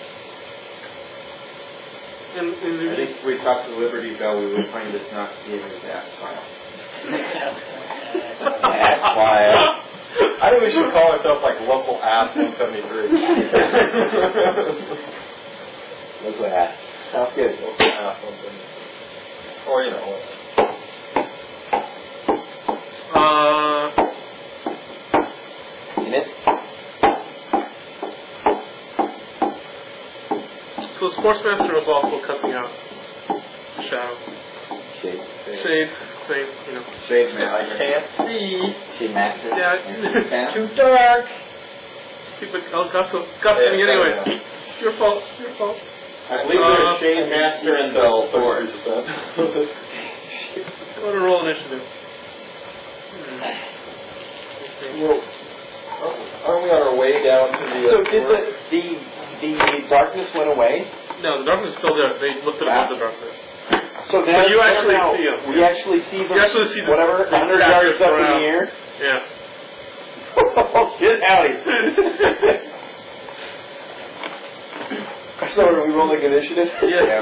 E: And, and
F: I think if we talked to Liberty Bell, we would find this not to be in his ass file.
D: Ass file.
F: I think we should call ourselves like local ass one seventy-three.
D: Look what that. Sounds good.
F: Local ass one seventy-three. Or, you know.
E: uh,
D: In it?
E: so the Sportsmaster is also cutting out the shadow.
D: Shade.
E: Shades, same, you know.
F: Shades, man. I can't see.
D: Shade master.
E: Yeah.
D: Fans?
B: Too dark.
E: Stupid Elgato. Got me anyway. Your fault. Your fault.
F: I believe
E: Uh,
F: there's Shade Master and the Thor.
E: Go to roll initiative. Hmm.
F: Well, aren't we on our way down to the... Uh,
A: So did the, the the darkness went away?
E: No, the darkness is still there. They lifted above the darkness.
A: So
E: So
A: now
E: you actually
A: now
E: see 'em.
A: We actually see them.
E: You actually see the-
A: whatever
E: the
A: one hundred
E: crackers
A: yards up in
E: around.
A: the air.
E: Yeah.
A: Oh, get howdy. So are we rolling initiative?
E: Yeah.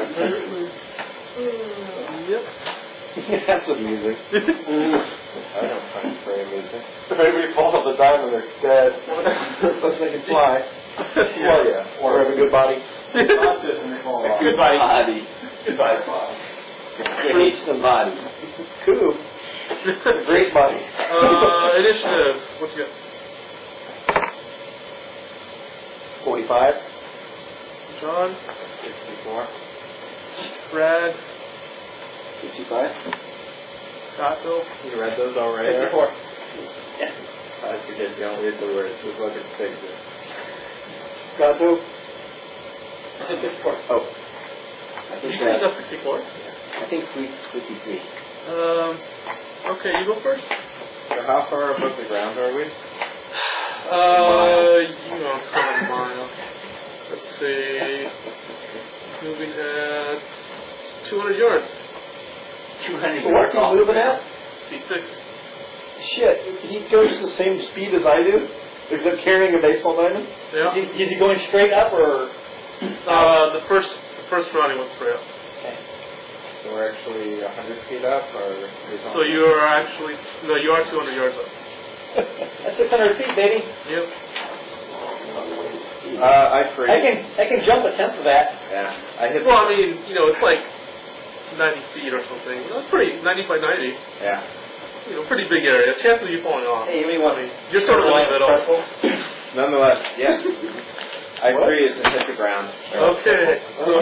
E: Yep.
A: That's amusing.
F: I don't find it very amusing. If anybody falls off the diamond, they're dead.
A: Unless they can fly.
F: Well, yeah.
A: Or have a good body.
F: Not this and they fall off.
A: Good body.
D: Body.
F: Goodbye, Bob.
D: Reach the body.
A: Cool. Great body.
E: Uh, initiative. What you got?
A: forty-five.
E: John,
F: sixty-four.
E: Brad,
D: fifty-five.
E: Scotto.
F: You read those already?
B: fifty-four.
F: I forget you don't read the words. Just look at the picture.
A: Gato.
B: I said fifty-four.
A: Oh.
D: I
E: You
D: think
E: said you
D: that,
E: got sixty-four?
D: I think Sweet's fifty-three.
E: Um, okay, you go first.
F: So how far above the ground are we?
E: Uh, you know, seven miles. Let's see. Moving at two hundred yards.
B: two hundred
A: So what's he moving at?
E: Speed six.
A: Shit. He goes the same speed as I do, except carrying a baseball diamond.
E: Yeah.
B: Is he, is he going straight up or?
E: Uh, the first, the first round he went straight up.
F: So we're actually one hundred feet up, or...
E: So you are actually, no, you are two hundred yards up.
B: That's six hundred feet, baby.
E: Yep.
F: Uh, I freeze.
B: I can I can jump a tenth of that.
F: Yeah. I hit...
E: Well, I mean, you know, it's like ninety feet or something. That's pretty, ninety by ninety.
F: Yeah.
E: You know, pretty big area. Chance of you falling off.
B: Hey, you want me?
E: You're sort of in the middle.
F: Nonetheless, yes. I freeze and hit the ground.
E: Okay.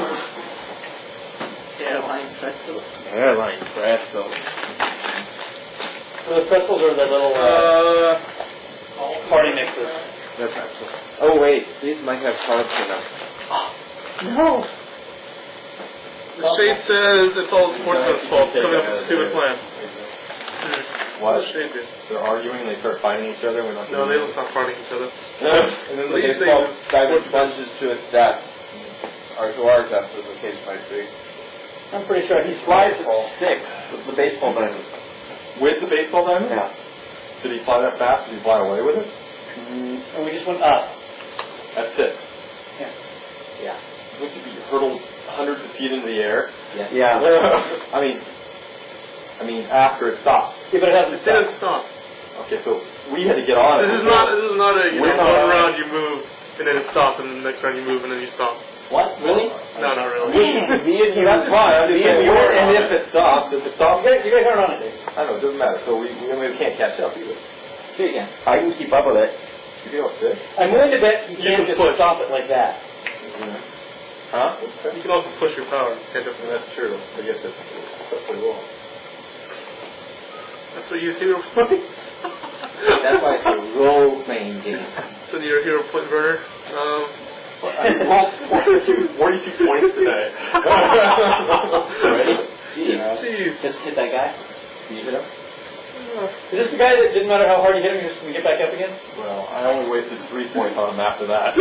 B: Airline pretzels.
F: Airline pretzels.
B: So the pretzels are the little uh,
E: Uh,
B: party mixes.
F: They're pretzels. Oh wait, these might have cards in them.
B: No.
E: the shade says it's all the sportsman's fault coming up with a stupid plan.
F: What?
E: The shade did.
F: They're arguing, they start fighting each other. We're not
E: No, they don't stop fighting each other.
F: And then the
E: Please say
F: baseball
E: the
F: diamond
E: sportsman.
F: plunges to its death. Or to our death, as the case might be.
B: I'm pretty sure he
A: Flies
B: flies.
A: at six with the baseball diamond.
F: With the baseball diamond?
A: Yeah.
F: Did he fly that fast? Did he fly away with it?
B: And we just went up.
F: At six.
B: Yeah.
D: Yeah.
F: Would you be hurtled hundreds of feet into the air?
D: Yes.
A: Yeah.
F: I mean, I mean, after it stopped.
B: Yeah, but it hasn't
E: It didn't
B: stopped.
E: stop.
F: Okay, so we had to get on it.
E: This is not. This is not a. You
F: We're
E: know,
F: not-
E: one round you move and then it stops, and the next round you move and then you stop.
D: What? Really?
E: No, not really.
F: Me and you
B: That's
F: fly.
B: fine.
F: Me and you were. And if it stops, if it stops,
B: You guys, you guys aren't on it, Dave.
F: I don't know, it doesn't matter. So we, we, we can't catch up either.
D: Do it again.
A: I can keep up with it.
F: You go six?
B: I'm willing to bet you
E: You
B: can't
E: can
B: just
E: push.
B: stop it like that.
F: Huh?
E: You can also push your power. You can't just-
F: That's true. I guess it's that's pretty well.
E: That's what you use hero points.
D: That's why it's a role-playing game.
E: So you're a hero point burner. Um,
F: forty-two, forty-two points today.
D: Ready?
G: Yeah.
E: Jeez.
D: Just hit that guy. Can you hit him?
B: Is this the guy that didn't matter how hard you hit him, you're just going to get back up again?
F: Well, I only wasted three points on him after that.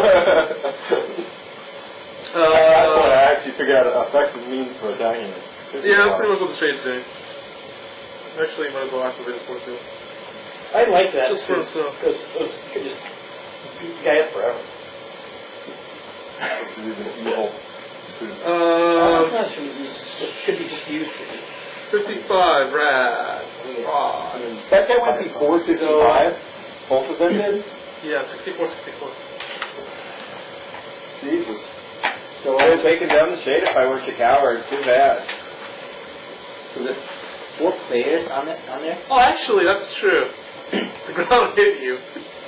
F: At that point, I
E: Uh,
F: actually figured out an effective means for attacking him.
E: yeah, I'm pretty much what the shades do. Actually, might as well activate it for too.
B: I like that.
E: Just for himself.
B: Because you could just beat the guy up forever.
F: Evil.
B: Oh,
E: Um,
B: not sure. It could be just used.
E: fifty-five, rad. Raw.
A: That guy went before sixty-five. Both of them did.
E: Yeah, sixty-four, sixty-four.
G: Jesus. So I would have taken down the shade if I weren't a coward. Too bad.
D: So there's four players on it on there.
E: Oh, actually, that's true. The ground hit you.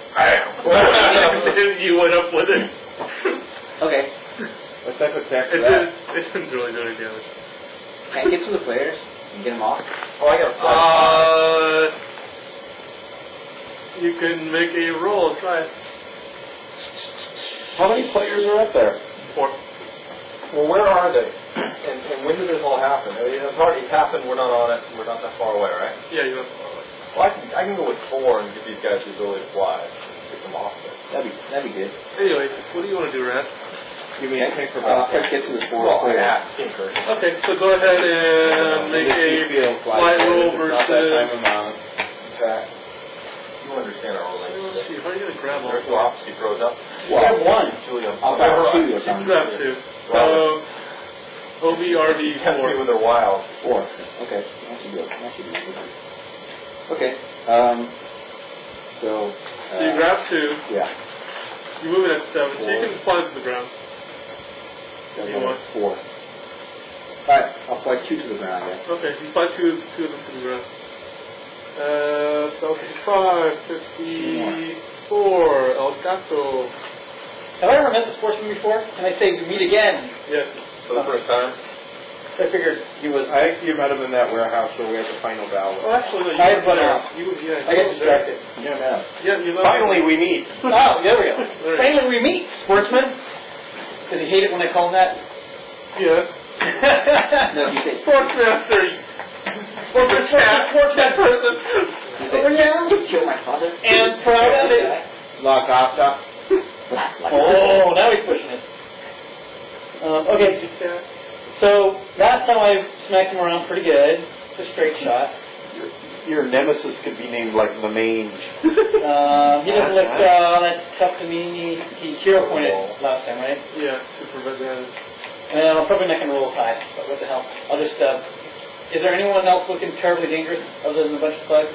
E: And you went up with it.
D: Okay.
G: What type of attack
E: It
G: is that?
E: didn't, it didn't really do any damage.
D: Can I get to the players and get them off?
F: Oh, I got a flash.
E: Uh, you can make a roll. Try it.
A: How many players are up there?
E: Four.
F: Well, where are they? And, and when did this all happen? I mean, it's already happened. We're not on it. We're not that far away, right?
E: Yeah, you have.
F: Well, I can, I can go with four and give these guys the ability to fly. Get them off there.
D: That'd be that'd be good.
E: Anyway, what do you want to do, Rat?
G: Give me a kick for
D: Uh,
G: about
D: try to get to the four
F: Well, I
D: players.
F: asked Tinker.
E: Okay, so go ahead and make a flight roll versus.
F: Okay. You understand our
E: Let's
F: relationship.
E: see, how are you going to grab all
F: There's
E: four?
F: the opposite throws up.
B: Grab one.
F: Julia.
D: I'll grab two or
E: You can
D: something.
E: grab two. So, O B R D
F: Tempt me
E: four.
F: with their wild.
D: Four. Okay. That should be okay. That should be good. Okay. Um. So. Uh,
E: So you grab two,
D: Yeah.
E: you move it at seven, so you can fly to the ground.
D: That's
E: You
D: only
E: want?
D: four. Alright, I'll fly two to the ground then.
E: Okay, you fly two, two of them to the ground. Uh, so fifty-five, fifty-four, El Gato.
B: Have I ever met the sportsman before? Can I say we meet again?
E: Yes.
F: For the first time.
B: I figured he was.
G: I think you met him in that warehouse where we had the final battle.
E: Oh, actually, no, you
B: I
E: were
B: put
E: there.
B: out.
E: You, yeah,
B: I
E: you
B: get
E: were there.
B: distracted.
D: Yeah, no.
E: Yeah, you know.
G: Finally, we meet.
B: Oh, there we go.
E: There.
B: Finally we meet, sportsman. Does he hate it when I call him that?
E: Yes.
D: No, you say.
E: Sportsmaster.
B: Sportsman cat. Sportsman person.
D: You say.
B: Oh, yeah.
D: You killed my father.
B: And proud of it.
G: Lock off top.
B: Oh, now he's pushing it. Um, okay, so last time I smacked him around pretty good. Just a straight shot.
A: Your nemesis could be named like the mange.
B: Uh, he doesn't look uh, that tough to me. He hero pointed last time, right?
E: Yeah, super bad.
B: And I'm probably not going to roll high, but what the hell. I'll just, uh, is there anyone else looking terribly dangerous other than a bunch of thugs?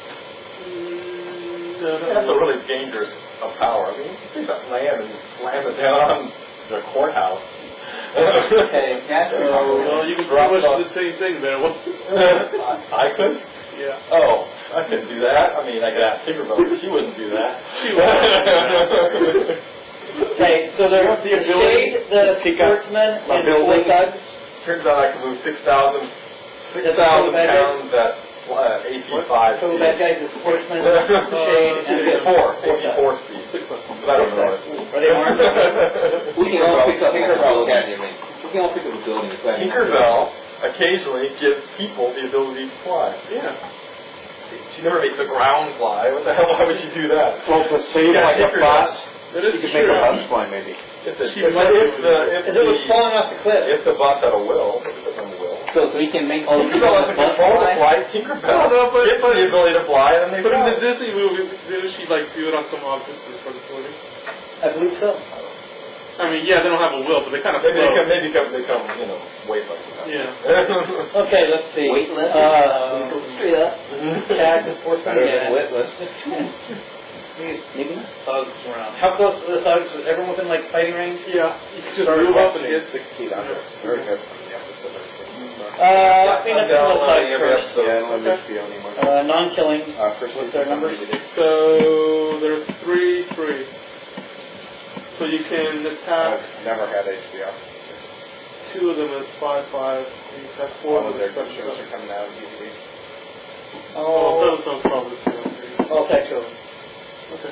E: No, no,
F: That's
E: no.
F: a really dangerous uh, power. I mean, you take that land and slam it down on the courthouse.
B: Okay, that's
E: So, well, you can
F: Drop
E: pretty
F: off.
E: much do the same thing there. What?
F: I could?
E: Yeah.
F: Oh, I couldn't do that. I mean, I could ask Tinkerbell, but she wouldn't do that.
E: She wouldn't.
B: Okay, so there's
A: have the
B: the
A: ability
B: Shade, the
A: to pick up
B: Sportsman,
A: my
B: and four
A: building.
B: thugs.
F: Turns out I can move six thousand six
B: That's
F: thousand
B: so bad, guys.
F: pounds at uh, A P five
B: So
F: speed.
B: that guy's the Sportsman, the Shade, and
F: Yeah,
B: the
F: four,
B: four
F: A P
B: thugs.
F: four speed. But I don't know it.
B: Are they armed?
D: We can all pick up
F: Tinkerbell.
D: Tinkerbell. We can all pick up a building. It's like-
F: Tinkerbell occasionally gives people the ability to fly.
E: Yeah.
F: She never makes the ground fly. What the hell? Why would she do that?
A: Well, to save
F: Yeah,
A: like a
F: Tinkerbell.
A: bus,
E: That
A: you
E: is
A: could
E: true.
A: make a bus fly maybe.
F: If the,
E: She
F: if,
E: might
F: if
E: do
F: the, if
B: As it was
F: the,
B: falling off the cliff.
F: if the bus had a will, but it doesn't have a will.
D: So, so we can make.
F: Tinkerbell has the control to fly. Tinkerbell
E: No, no, but-
F: gets the ability to fly, and then they
E: But in
F: fly.
E: the Disney movie, didn't she like do it on some objects in front of the movie?
B: I believe so.
E: I mean, yeah, they don't have a will, but they kind of
F: They become,
E: float.
F: they become, they become, you know, weightless.
E: Yeah.
B: Okay, let's see.
D: Weightless?
B: Uh,
D: Go straight up.
B: Attack the Sportsman
G: Better than
B: again.
G: witless.
B: These
D: Maybe.
B: thugs around. How close to the thugs? Was everyone within like fighting range?
E: Yeah. You can just
G: Started
E: move up and
G: watching
E: get
G: six feet under. Very good from the episode.
B: Uh, clean up
F: I'm
B: the
F: down
B: little
F: on
B: types
F: every
B: first.
F: episode.
G: Yeah, I don't have H B O anymore.
B: Uh, non-killing.
G: Uh, first
B: What's
G: season
B: their numbers?
G: deleted.
E: So there are three, three. So you can attack.
G: I've never had H B O.
E: Two of them is five, five. And you attack four
G: All
E: of
G: of
E: them
G: their
E: is
G: good
E: seven,
G: shows
E: seven.
G: are coming out on D V D.
E: Oh,
B: Oh,
E: those sounds probably too.
B: I'll attack two of them.
E: Okay.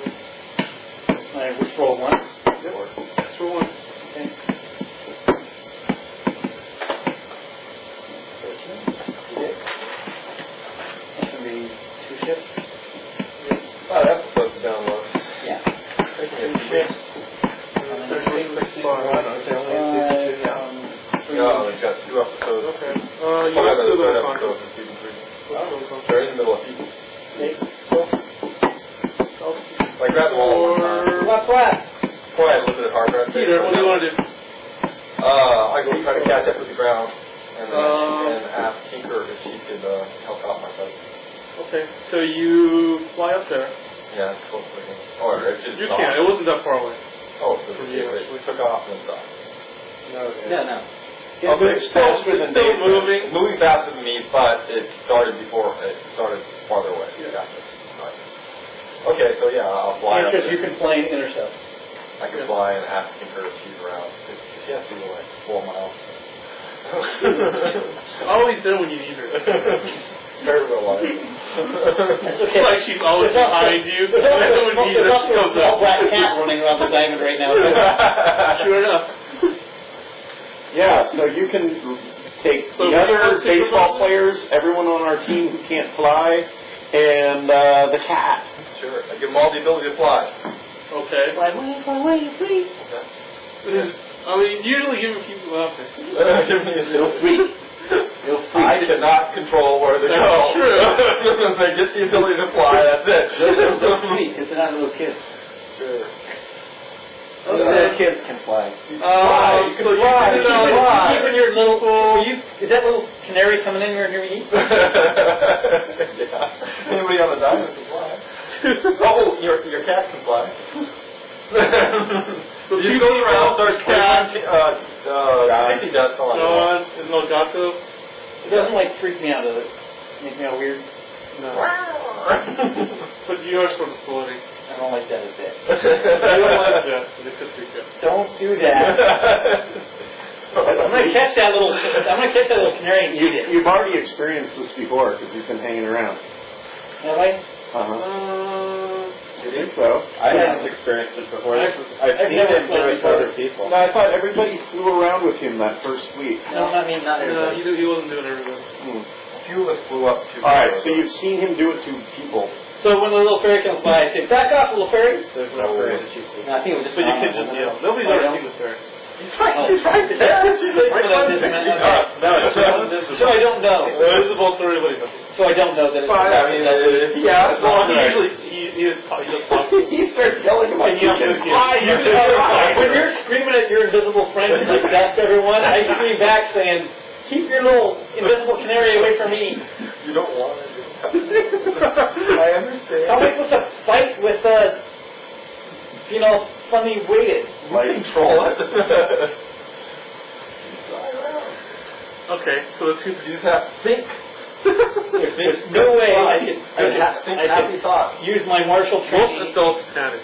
B: I just roll once.
E: Yep. Let's roll one.
B: Okay. That's going to be two ships.
F: Five episodes to download.
B: Yeah.
F: Taking
B: Two
F: a
B: ships.
E: And then thirty-six, five.
B: Five, um, three.
F: No, they've got two episodes.
E: Okay. Uh, you
F: Five
E: have to do
F: other
E: the
F: third
E: contract.
F: episodes in season three.
E: Oh.
F: They're in the middle of season.
B: Okay. Cool.
F: So I grabbed them all at one time.
B: Flat, flat.
F: Boy, I looked at hard drive.
E: Peter, what do you want to do?
F: Uh, I go try to catch up with the ground and then
E: Um,
F: and ask Tinker if she could uh, help out my buddy.
E: Okay, so you fly up there.
F: Yeah, it's close to him. Or it just
E: You
F: stopped.
E: can't. It wasn't that far away.
F: Oh, so
E: From
F: it,
E: you,
F: it,
E: actually.
F: it took off and stopped.
G: No,
B: No, no.
A: It moves faster than
F: Still
A: Dave does.
F: moving, moving faster than me, but it started before, it started farther away.
E: Yeah.
F: Gotcha. Right. Okay, so yeah, I'll fly up
B: Because
F: there.
B: you can plane intercept.
F: I can
E: Yeah.
F: fly and ask Tinker if she's around. She has to go like four miles.
E: Always there when you need her.
F: Very real life.
B: That's okay.
E: Like she's always
B: There's also-
E: behind you.
B: There's also,
E: When you need her,
B: there's
E: she
B: also
E: comes
B: a small
E: up.
B: black cat running around the diamond right now.
E: Sure enough.
A: Yeah, so you can take
E: So
A: the
E: we
A: other
E: have super
A: baseball
E: mountain?
A: players, everyone on our team who can't fly, and uh, the cat.
F: Sure, I give them all the ability to fly.
E: Okay.
B: Fly away, fly away, please.
E: I mean, usually giving people out there.
F: Give me a
A: Feel free. Feel free.
F: I cannot control where they
E: That's
F: go.
E: true.
F: They get the ability to fly, that's it.
B: Because they're not little kids.
F: Sure.
B: Little kids can fly.
E: Uh,
F: you can
E: so you
F: fly,
E: can
F: you can
E: uh,
F: fly.
B: Even your little, were you, is that little canary coming in here and hear me eat?
F: yeah. Anybody on the diamond can fly. Oh, your your cat can fly.
E: So
F: you
E: two
F: go
E: people,
F: around, start
E: cat,
F: spraying uh, uh, pixie dust on it.
E: John, is no Gato.
B: It doesn't like freak me out, does it? Make me all weird.
E: No. But you are sort of floating.
B: I don't like that a bit.
E: I don't like that, but it could be good.
B: Don't do that. I'm gonna catch that little. I'm gonna catch that little canary and eat it.
A: You've already experienced this before because you've been hanging around.
B: Have I?
A: Uh-huh.
E: Uh,
A: I think so.
G: I haven't experienced it before. This is, I've
B: I've
G: seen
B: never
G: him do
B: flown
G: it to
B: before.
G: other people.
A: No, I thought everybody flew around with him that first week.
B: No, not me. Not
E: no,
B: everybody.
E: he, he wasn't doing everything.
A: Hmm.
F: A few of us flew up to.
A: All right, so you've seen him do it to people.
B: So when the little fairy comes by, I say, "Back off, little fairy."
G: There's no fairy that you see.
B: No, I think it was just.
E: But you
B: normal.
E: can just yell. Nobody's
B: Oh,
E: ever
B: yeah?
E: seen this fairy.
F: She's right, she's right there. She's
B: Right
F: right
B: on
F: there.
B: this man, okay.
E: No, it's invisible.
B: So I don't know.
E: It's invisible, so everybody knows.
B: So I don't know that it's.
F: I mean, uh, yeah, it's
E: Well,
F: not
E: he
F: right.
E: usually, he, he is he does talk.
A: He starts yelling about
E: He yells at kids.
B: Fly, you can fly. When you're screaming at your invisible friend like that's everyone, I scream back saying, "Keep your little invisible canary away from me."
F: You don't want to do that. I understand.
B: How am I supposed to fight with uh, you know, funny weighted?
F: Like, control it.
E: Okay, so let's see.
F: You just have to think.
B: There's, there's no way I could, I
F: And ha-
B: could,
F: think
B: I
F: happy
B: could
F: thoughts.
B: use my martial
E: Most
B: training.
E: adults panic.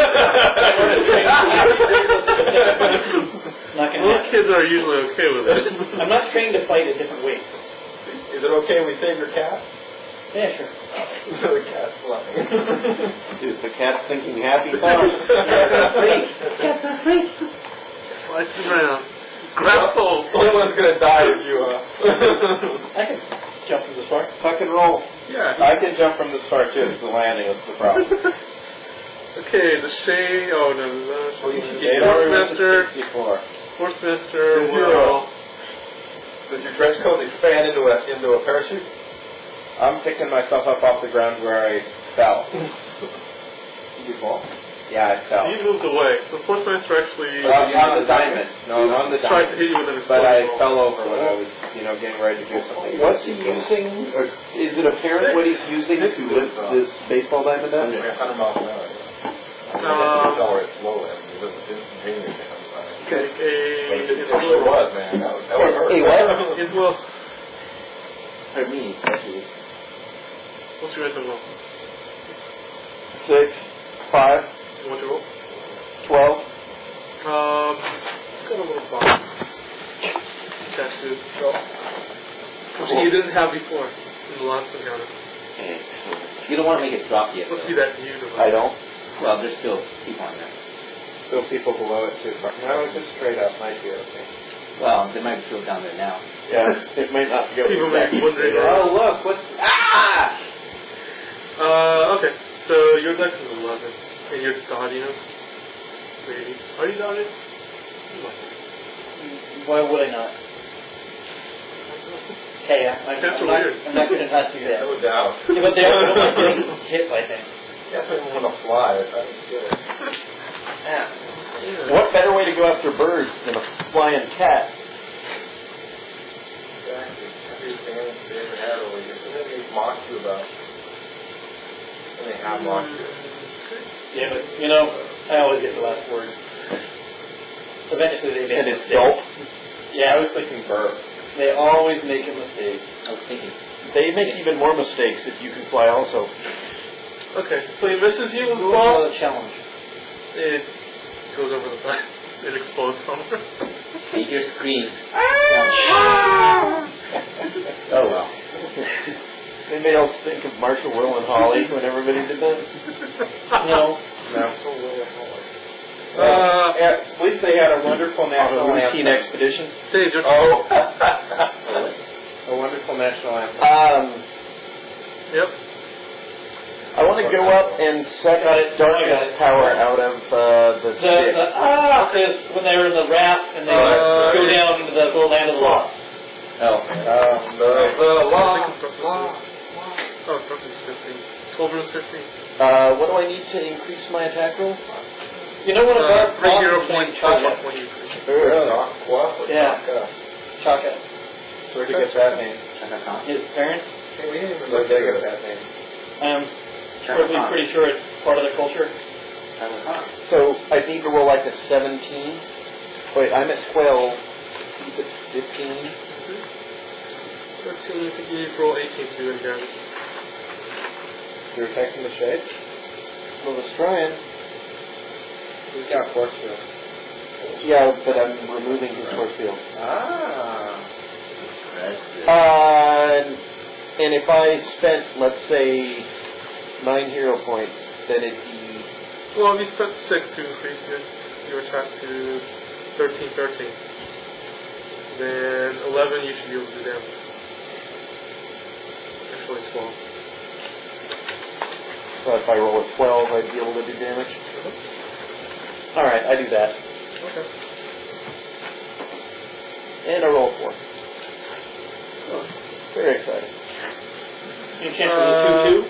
B: Not gonna
E: Most
B: happen.
E: kids are usually okay with it.
B: I'm not trained to fight at different weights.
F: Is it okay we save your cat?
B: Yeah, sure.
F: The cat's flying.
A: Is the cat thinking happy thoughts?
B: Cats are free.
E: Slice around. Grab soul.
F: Someone's gonna die if you, uh...
B: I can jump from the start.
A: Tuck and roll.
E: Yeah.
G: I can jump from the start too. It's the landing that's the problem.
E: Okay, the shade. Oh no, no, no.
F: Well, you should
G: They
F: get
G: already
E: Fourth
G: went to
E: semester.
G: sixty-four.
E: Fourth semester.
F: Zero.
E: Well,
F: Does your trench coat expand into a into a parachute?
G: I'm picking myself up off the ground where I fell.
F: Did you fall?
G: Yeah, I fell.
E: you moved away. So fourth semester actually
G: Uh, on the diamond. No, on the
E: tried to
G: diamond.
E: hit you with an
G: But I
E: explosive
G: fell
E: roll.
G: over when I was, you know, getting ready to do something.
A: What's he using? Or is it apparent what he's using to lift this baseball diamond up?
F: one hundred miles an hour.
E: Uh,
F: Accelerate slowly. It doesn't instantaneously.
E: Make a.
F: It
E: It's
F: really
E: will.
F: was, man. That was, that would hurt.
D: Hey, what?
E: It will.
D: For me, especially.
E: What's your mental will?
A: Six, five,
E: You want to roll?
A: twelve.
E: Um, it's got a little bomb. That's it. Which you didn't have before in the last encounter.
D: You don't want to make it drop yet.
E: Let's
D: though.
E: do that to you. Though.
A: I don't.
D: Well, there's still people on there.
G: Still people below it too. No, just straight up might be okay.
D: Well, there might be people down there now.
A: Yeah, it might not go
E: People may
A: exactly
E: be wondering.
A: straight up.
G: Oh look, what's ah?
E: Uh, okay. So your dex is eleven, and you're dotting it. Maybe. Are you dotted? You must be.
B: Why would I not? Okay, I'm, I'm,
E: That's
B: I'm, not,
E: weird.
B: I'm not going to not do that.
F: No doubt.
B: Yeah, but they also don't like getting hit, I think.
F: That's why I want to fly. If I didn't get it.
E: Yeah.
A: What better way to go after birds than a flying cat?
F: Exactly. Happy fans, David Hadley. What did they mock you about? And they have mocked you.
B: Yeah, but, you know, I always get the last word. Eventually they make
A: And
B: a
A: it's
B: mistake.
A: gulp.
B: Yeah,
G: I was thinking burp.
B: they always make a mistake.
D: I was thinking.
A: They make even more mistakes if you can fly also.
E: Okay. So he misses you with the
B: What
E: ball.
B: was the challenge?
E: It goes over the side. It explodes somewhere.
D: You hear screams.
A: Oh
D: well.
A: Anybody else think of Marshall, Will, and Holly when everybody did that?
B: No.
G: No.
E: Uh,
G: At least they had a wonderful national
A: A routine
G: anthem.
A: expedition.
E: Dave, your
A: Oh.
G: A wonderful national anthem.
A: Um,
E: Yep.
A: I want to go up and suck
B: Got it.
A: darkness
B: I got it.
A: power out of uh, the
B: The,
A: stick.
B: the ah is when they were in the raft and they
E: Uh,
B: go down into the little land of the lost.
D: Oh.
G: Uh,
F: The, the law.
E: Oh, something's fifteen. Twelve room's fifteen.
A: Uh, what do I need to increase my attack roll?
B: You know what
E: Uh,
B: about
E: three hero
B: Fox is
E: points
B: named
E: per one
B: Chaka?
E: point you increase.
F: Really? What?
B: Yeah.
F: Chaka.
B: Chaka.
G: where'd you get that name?
B: His parents.
F: Hey, we didn't even
G: Where'd
F: look
G: they
F: at
G: get
F: that.
G: that name?
B: I'm
D: Chaka
B: probably
D: Khan.
B: pretty sure it's part of their culture.
D: Chaka Khan.
A: So I need to roll like a seventeen. Wait, I'm at twelve. He's at fifteen.
E: Thirteen. I think you need to roll eighteen to do any damage.
G: You're attacking the shade?
A: Well, it's trying.
G: Who's got force field?
A: Yeah, but I'm removing his force field.
G: Ah.
A: Uh, and if I spent, let's say, nine hero points, then it'd be
E: Well, if you spent six to increase your, your attack to thirteen, thirteen, then eleven you should be able to do damage. Actually, twelve.
A: So if I roll a twelve, I'd be able to do damage.
E: Mm-hmm.
A: All right, I do that,
E: Okay.
A: and I roll a four. Oh, very exciting.
B: You can't do two two.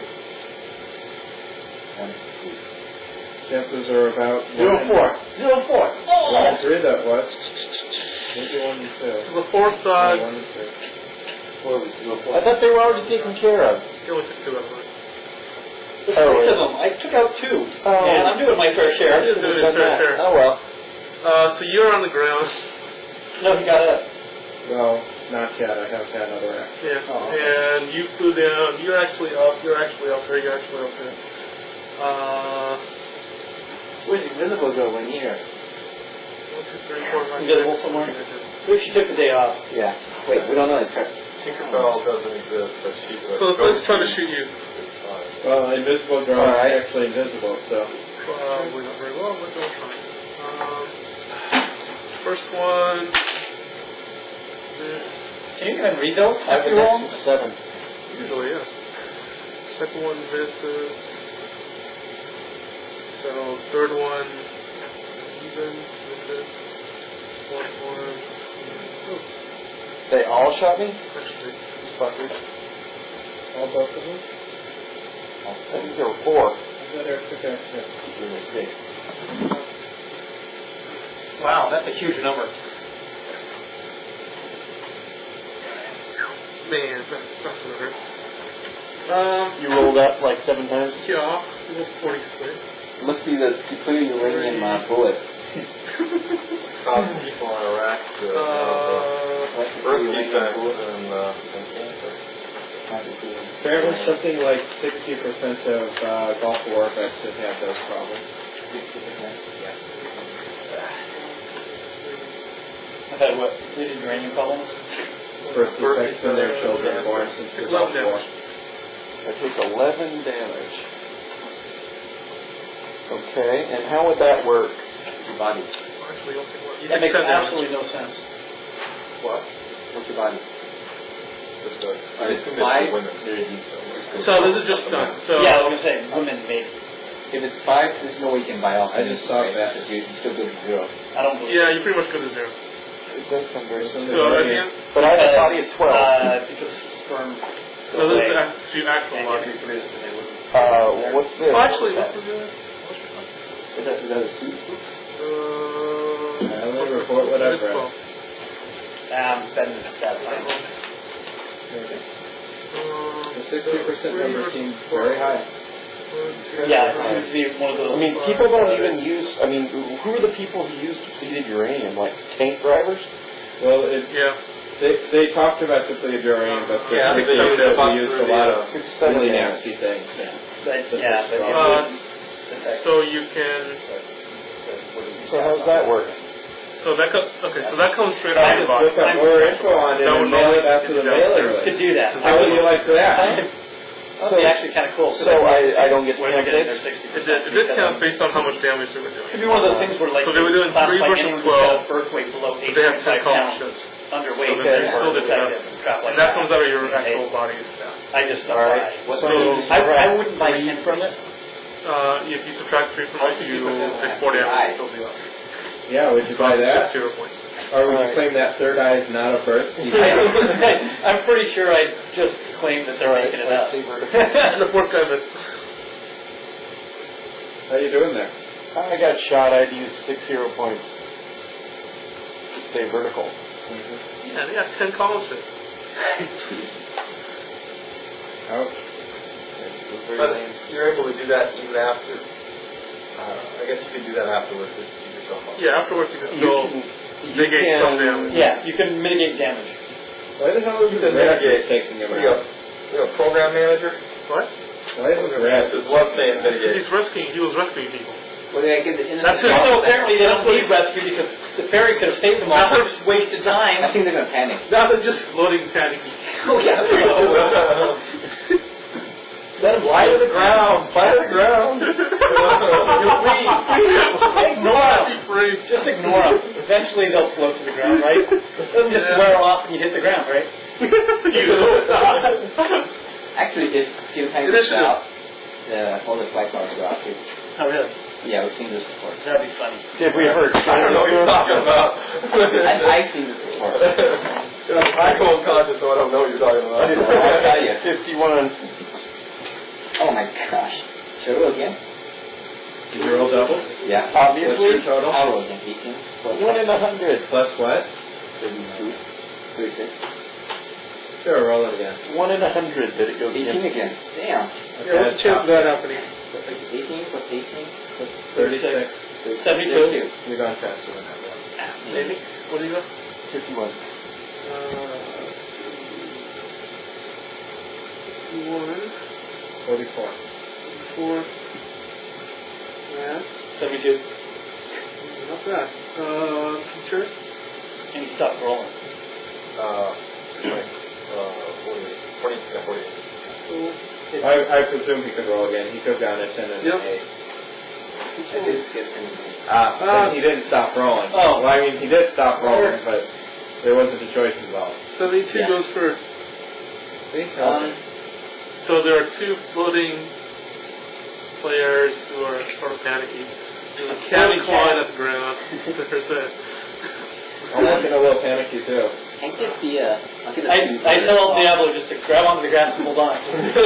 G: Chances are about
A: Zero
G: one-
A: four. Zero four.
G: One and three that was. Maybe one and two.
E: So the fourth
G: Oh,
E: side,
G: one and two.
A: What was zero four? I thought they were already taken care of.
E: you only took two of them.
B: There's
A: Oh,
B: six
A: yeah.
B: of them. I took out two.
A: Oh.
B: And I'm doing my fair share.
E: I just doing his
A: Done
E: fair
A: that.
E: share.
A: Oh well.
E: Uh, so you're on the ground.
B: No, he got up.
G: No, not yet. I have had other action.
E: Yeah.
B: Oh.
E: And you flew down. You're actually up. You're actually up there. You're actually up there. Uh,
D: Where's Invisible go when here?
E: one, two, three, four, five,
B: Invisible
E: six,
B: somewhere?
E: seven, eight, nine,
B: Maybe she took the day off.
D: Yeah. Wait, we don't know. It's her.
F: Tinkerbell doesn't exist, but she's a
E: ten. So the
F: ghost.
E: place trying to shoot you.
F: It's fine.
G: Well, invisible girl
A: All
G: is
A: right.
G: actually invisible, so.
E: Uh, we're not very well, but that's fine. Um, first one. This.
B: Can you even read those?
A: I have
B: After
A: a
B: you roll?
A: dex of seven.
E: Usually, yes. Second one misses. So third one even misses. Fourth one. Oh,
A: They all shot me.
E: actually.
A: These fuckers.
G: All both of them?
A: I think there were four.
G: I got Eric took action.
D: There were six.
B: Wow, that's a huge number.
E: Man, that, that's gonna hurt. Um,
A: You rolled up like seven times.
E: yeah, it was forty-six.
D: Must be the depleting uranium uh, bullet.
F: causing people in Iraq to
E: Uh,
F: have birth defects and, uh, and cancer.
G: Apparently something like sixty percent of uh, Gulf War vets have had those problems.
D: sixty percent?
G: Yeah.
B: I've had what? Bleeding uranium problems?
G: Birth defects in their children born since the Gulf
E: eleven
G: War.
E: damage.
A: I took eleven damage. Okay, and how would that work?
D: Your body.
E: Actually, you'll take what? You
B: That
E: take
B: makes
E: ten damage.
B: absolutely no sense.
F: What?
D: What's your body?
F: Just a, I
D: It's
F: assume
D: five.
F: it's for women.
D: Very detailed.
E: So this is just done. So
B: Yeah, I was going to say, women maybe.
D: If it's five, there's no way you can buy off.
G: I just saw that.
D: You you still go to zero.
B: I don't believe
E: yeah, you pretty much go to zero.
A: It does sound very
G: Some
A: similar.
E: So
G: of
E: at the
G: them-
E: end,
A: But I have a body of twelve.
B: Uh, because sperm
E: so this is actually actual
B: and
E: body.
B: get reproduced and they wouldn't.
A: Uh, what's this?
E: Oh, actually, this is it.
D: Is that, is that a suit?
E: Uh,
G: I only report what I've
E: it's
G: read.
E: twelve.
B: Um, betting that's fine.
E: Um,
G: The sixty percent number seems very high.
B: Yeah, it seems to be one of those.
A: I mean, people don't even use, I mean, who are the people who use depleted uranium? Like tank drivers?
G: Well, it,
E: Yeah.
G: they they talked about depleted uranium, but they
F: Yeah,
G: they
F: they
G: said that
F: talked
G: we used
F: through
G: a
F: the,
G: lot
F: uh,
G: of
A: fifty-seven
G: really
A: damage.
G: nasty things.
B: But, yeah, but it
E: Uh,
B: wouldn't detect.
E: so you can.
A: So how's that work?
E: So that co- okay. So that comes straight
B: I
E: out of the
B: just
E: body.
G: Look up more info on it
E: That
G: and
E: would
G: mail it
E: normally
G: out to
E: be
G: the
E: done.
G: mailing
B: Could
G: list.
B: do that.
G: How would you like that?
B: That'd be actually kind of cool.
A: So I, I don't get to
B: When they're
A: count
B: getting their
A: this?
B: sixty
E: It
B: percent.
E: did, it did count based on how much damage they were doing.
B: Could be one of those things where, like,
E: So they were doing
B: class
E: three
B: like
E: versus
B: anyone who's
E: twelve.
B: got a birth weight below
E: But
B: eight
E: they have
B: point
E: ten
B: five pounds,
E: columns.
B: underweight,
E: So then they
B: or
E: filled it
B: detective
E: up.
B: and crap like
E: And that comes out of your
B: Okay.
E: actual body stat.
B: I just don't
A: All
B: buy
A: right.
B: it.
A: What's
E: So-
A: my
B: I, I wouldn't buy ten from it.
E: Uh, if you subtract three from it, you take four damage. Still be up.
G: Yeah, would you buy that?
E: Zero points.
G: Or would you
A: Alright.
G: claim that third eye is not a birth?
B: I, I'm pretty sure I just claimed that they're making it up.
E: And the fourth guy missed.
G: How you doing there?
A: I got shot, I'd use six hero points to stay vertical.
E: Yeah, they got ten columns hit.
G: Ouch.
F: But you're able to do that even after, uh, I guess you could do that afterwards, just to keep yourself up.
E: Yeah, afterwards you can
A: You
E: still
A: can, you
E: negate some
A: can,
E: damage.
B: Yeah, you can mitigate damage.
G: Why the hell is
F: You
G: the
F: can
G: rat
F: mitigate.
G: taking him
F: What do you
G: out?
F: have? You have a program manager?
E: What?
G: Why is the rat?
F: There's one saying mitigate.
E: He's rescuing. He was rescuing people.
D: Well, they get the
E: That's it.
B: So apparently they don't need rescue because the ferry could have saved them all. They just wasted
D: I
B: time.
D: think they're gonna panic.
E: Now they're just floating, panicking.
B: Oh yeah.
A: let him fly to the ground, fly to the ground.
B: You're free. Ignore them.
E: Be free.
B: Just ignore them. Eventually they'll float to the ground, right? They'll just
E: Yeah.
B: wear off and you hit the ground, right?
D: Actually, if you time
E: It
D: this
E: is
D: out, the, all the flight cars go out too.
B: Oh really?
D: Yeah, we've seen this before.
B: That'd be funny.
A: Have we heard?
F: I don't know what you're talking about.
D: I, I've seen this before.
F: I go unconscious, so I don't know what you're talking about.
D: I'll tell you.
A: fifty-one.
D: Oh my gosh. Should I roll again?
G: Did you roll double?
D: Yeah.
A: Obviously.
G: What's your total?
D: I'll roll again. eighteen. Plus
A: One in a hundred.
G: Plus what?
D: thirty-two. thirty-six.
G: Sure, roll it again.
A: One in a hundred that it goes
D: eighteen
A: against.
D: again. Damn.
E: Yeah, what's the chance of that happening?
D: eighteen plus eighteen plus
G: thirty-six.
B: seventy-two.
D: thirty-two.
G: You're going faster than I will.
E: Maybe. What do you got?
A: fifty-one.
E: Uh, one,
G: forty-four.
E: four. Yeah.
B: seventy-two.
E: Not bad. Uh, teacher.
B: And he stopped rolling.
F: Uh, like, uh, forty, forty, yeah, forty.
G: I, I presume he could roll again. He could have gotten a ten and
E: Yep.
G: an eight.
D: I did skip ten.
G: Ah,
E: Ah,
G: but he didn't stop rolling.
B: Oh.
G: Well, I mean, he did stop rolling, but there wasn't a choice involved.
E: seventy-two
D: Yeah.
E: goes first.
G: See?
D: Um,
E: So there are two floating players who are sort of panicky. There's a cat clawing at the ground. There's a
G: I'm looking a little panicky too.
D: I get the, uh, I'll get a
B: I,
D: two
B: I
D: for
B: tell
D: this.
B: Diablo just to grab onto the grass and hold on.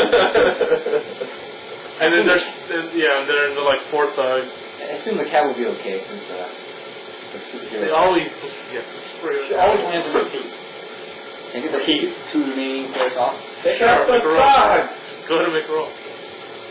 E: and then there's and, yeah, and they're in the like four thugs.
D: I assume the cat will be okay since, uh, the superhero.
E: They always yeah.
B: She always lands on her feet.
D: Can I get the two remaining players off?
G: Take
E: Sure,
G: out the
E: make a roll.
G: frogs!
E: Go ahead and make a roll.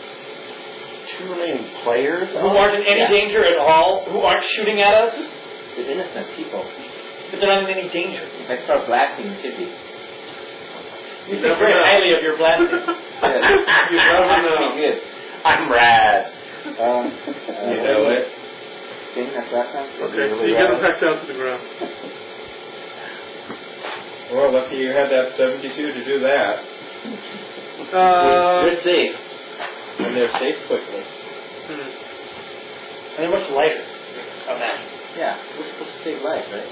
A: Two remaining players.
B: Who aren't in any
D: Yeah.
B: danger at all, who aren't shooting at us.
D: They're innocent people.
B: But they're not in any danger.
D: If I start blasting, it could be.
B: You think very highly of your blasting.
D: Yeah.
E: You never know.
D: Pretty good.
C: I'm rad.
D: Um,
C: You know it.
D: See, that's last time.
E: Okay, so you get them back down to the ground.
F: Well, lucky you had that seventy-two to do that.
E: Uh,
D: They're safe.
F: And they're safe quickly.
E: hmm.
B: And they're much lighter. Imagine.
D: Yeah, we're supposed to save lives, right?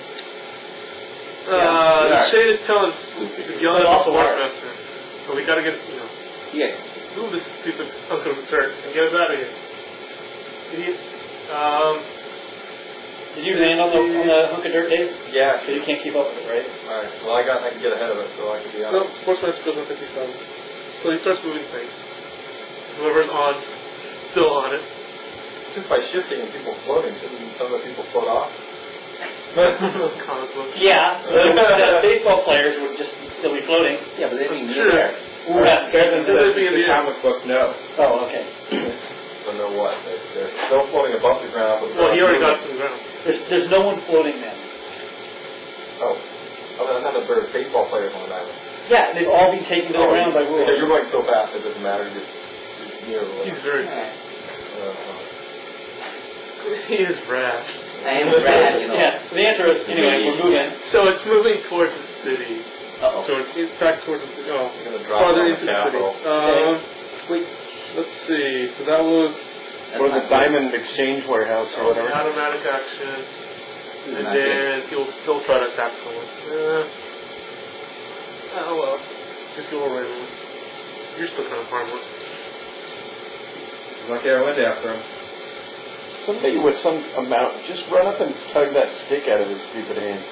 E: Uh,
D: Yeah.
E: Shane is telling us to yell at
B: But
E: the
B: also hard.
E: sportsmaster. But we gotta get, you know,
D: Yeah.
E: move this stupid hunk of dirt and get us out of here. Idiot. Um,
B: Did you land on the, on the hunk of dirt, Dave?
F: Yeah.
B: So you can't keep up with it, right?
F: Alright, well I got, I can get ahead of it so I can be out.
E: no, sportsmaster goes on fifty-seven. So he starts moving things. Whoever's on, still on it.
F: Just by shifting and people floating, shouldn't some of the people float off?
E: Comic book.
B: Yeah. The, the baseball players would just still be floating.
D: Yeah, but they didn't need
E: Sure.
D: there.
B: Yeah, better than
E: They're
B: the,
E: being in the
F: The
E: air.
F: comic book, no.
B: Oh, okay.
F: So know what? They're, they're still floating above the ground. But
E: Well, he already
F: moving.
E: got to the ground.
B: There's, there's no one floating then.
F: Oh. Oh, then I thought there were baseball players on the island.
B: Yeah, they've all been taken to the
F: Oh,
B: ground by
F: yeah,
B: rules.
F: you're going so fast it doesn't matter. You're, you're near the
E: He's very.
F: uh,
E: He is rad.
D: I am rad, you know.
B: Yeah, so the answer is, anyway, we're moving.
E: So it's moving towards the city.
D: Uh-oh.
E: Toward, it's back towards the city. Oh,
F: You're gonna drop
E: farther
F: on
E: into
F: the
E: the city.
F: capital.
E: Um,
D: Sweet.
E: let's see. So that was
A: Or the Diamond Exchange Warehouse or whatever.
E: automatic action. And
D: Not
E: then he'll still try to attack someone. Uh, oh well. Just go away. You're still kind of harmless.
F: Lucky I went after him.
A: Somebody with some amount, just run up and tug that stick out of his stupid hand.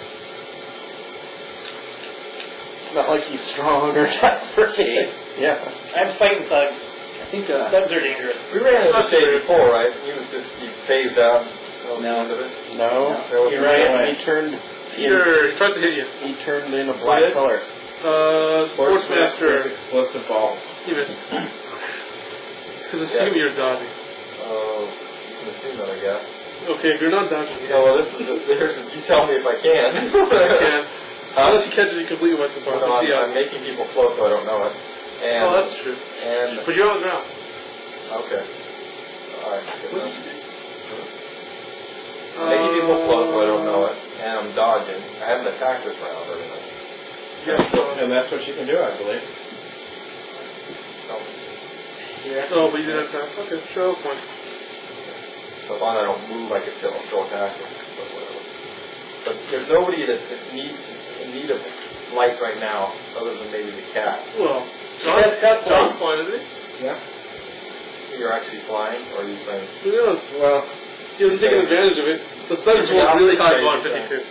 A: It's not like he's strong or nothing. Yeah.
B: I'm fighting thugs.
D: I think, uh,
B: Thugs are dangerous.
F: We ran into
E: That's
F: the stage
E: true.
F: before, right? He was just, he phased out. That was the
D: No.
F: end of it.
A: No.
F: There was
B: You're
F: no
B: right.
F: way.
A: He turned.
E: Peter, he tried to hit you.
A: He turned in a
F: What
A: black
F: is?
A: color.
E: Uh,
F: Sportsmaster
E: Sportsmaster.
F: explosive balls.
E: He missed. Because assuming you're dodging.
F: Oh, you can assume that, I guess.
E: Okay, if you're not dodging, you
F: No, well, this is the, here's, you tell me if I can.
E: can.
F: Huh?
E: Unless he catches you completely by surprise.
F: No, I'm,
E: Yeah.
F: I'm making people float so I don't know it. And,
E: Oh, that's true.
F: and,
E: But you're on the ground.
F: okay. Alright, good
E: What
F: enough.
E: did you do?
F: I'm making people float so I don't know
E: Uh,
F: it. And I'm dodging. I haven't attacked this round or anything.
E: Yeah.
F: And that's what you can do, I believe. So,
E: Oh, but you didn't attack. Okay, show point.
F: so long as I don't move, I can still, still attack them. But whatever. But there's nobody that, that needs, in need of light right now, other than maybe the cat.
E: Well,
B: Yeah,
E: John,
B: it's got
E: John's
B: points.
E: fine, isn't
F: Yeah. You're actually flying, or are you playing?
E: he? Who knows?
F: Well,
E: He hasn't taken advantage of it. The thugs
F: Yeah,
E: rolled really
F: I'm
E: high
F: crazy,
E: on
F: so.
E: fifty-two.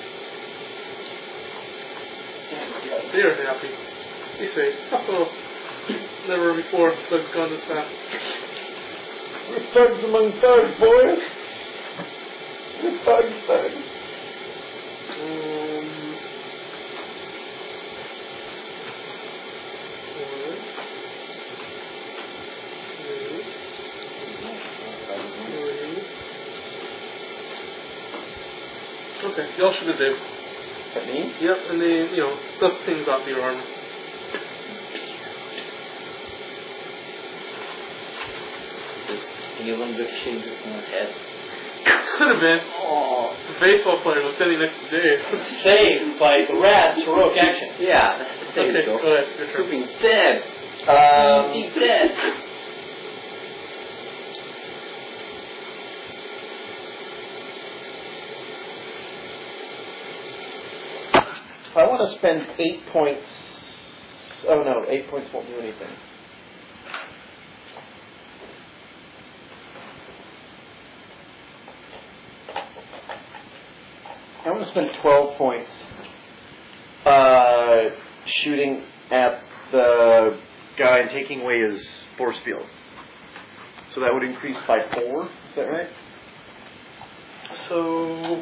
E: They're happy. They say, oh, never before thugs gone this fast.
A: We're thugs among thugs, boys. We're thugs, thugs.
E: Um, Okay, y'all should have did.
A: That me?
E: Yep, and then, you know, stuff things off your armor.
D: Any of them ricocheted in my head.
E: Could have been.
B: Oh,
E: The baseball player was standing next to Dave.
B: saved by the rat's heroic action.
D: Yeah, that's the thing.
E: Okay,
D: Joe.
E: go ahead, your turn.
D: Pooping's dead.
A: Um,
D: He's dead.
A: if I want to spend eight points. Oh no, eight points won't do anything. I want to spend twelve points uh, shooting at the guy and taking away his force field. So that would increase by four. Is that right?
E: So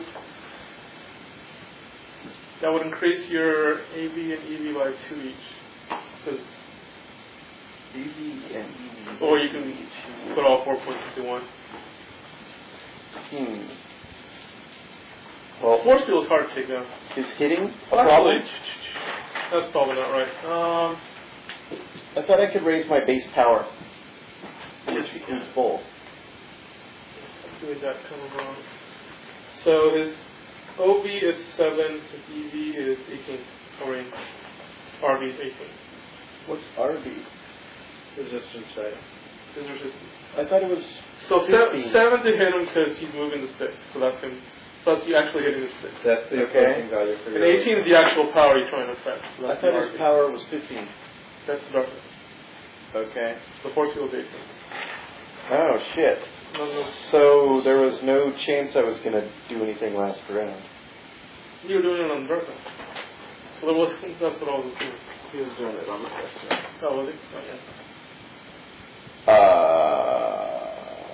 E: that would increase your A V and E V by two each. 'Cause-
A: E V and E V.
E: or you can put all four points into one.
A: Hmm.
G: Well,
E: Force field is hard to take down.
G: is hitting a
E: Actually,
G: problem?
E: that's probably not right. Um,
G: I thought I could raise my base power.
E: Yes, you
G: In full.
E: where did that come wrong? So his O B is seven, his E V is eighteen. Or in R V is eighteen.
G: What's R B?
E: Resistance, right? His resistance.
G: I thought it was
E: So se-
G: fifteen.
E: seven to hit him because he's moving the stick. So that's him. So that's you actually hitting the stick.
F: That's the
G: Okay.
F: approaching value for
E: And
F: your...
E: eighteen is the actual power you're trying to affect. So
G: I
E: that's
G: thought
E: the
G: his
E: R V.
G: power was fifteen.
E: That's the reference.
G: Okay.
E: The force field is eighteen.
G: Oh, shit.
E: No, no.
G: So there was no chance I was going to do anything last round.
E: You were doing it on Bertha. So there was, that's what I was assuming.
G: He was doing it on the first round.
E: Oh, was he? Oh, yeah.
G: Uh,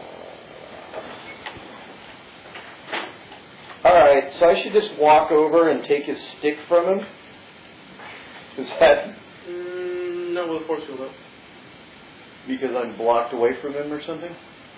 G: Alright, so I should just walk over and take his stick from him? Is that
E: Mm, not with a force field, though.
G: because I'm blocked away from him or something?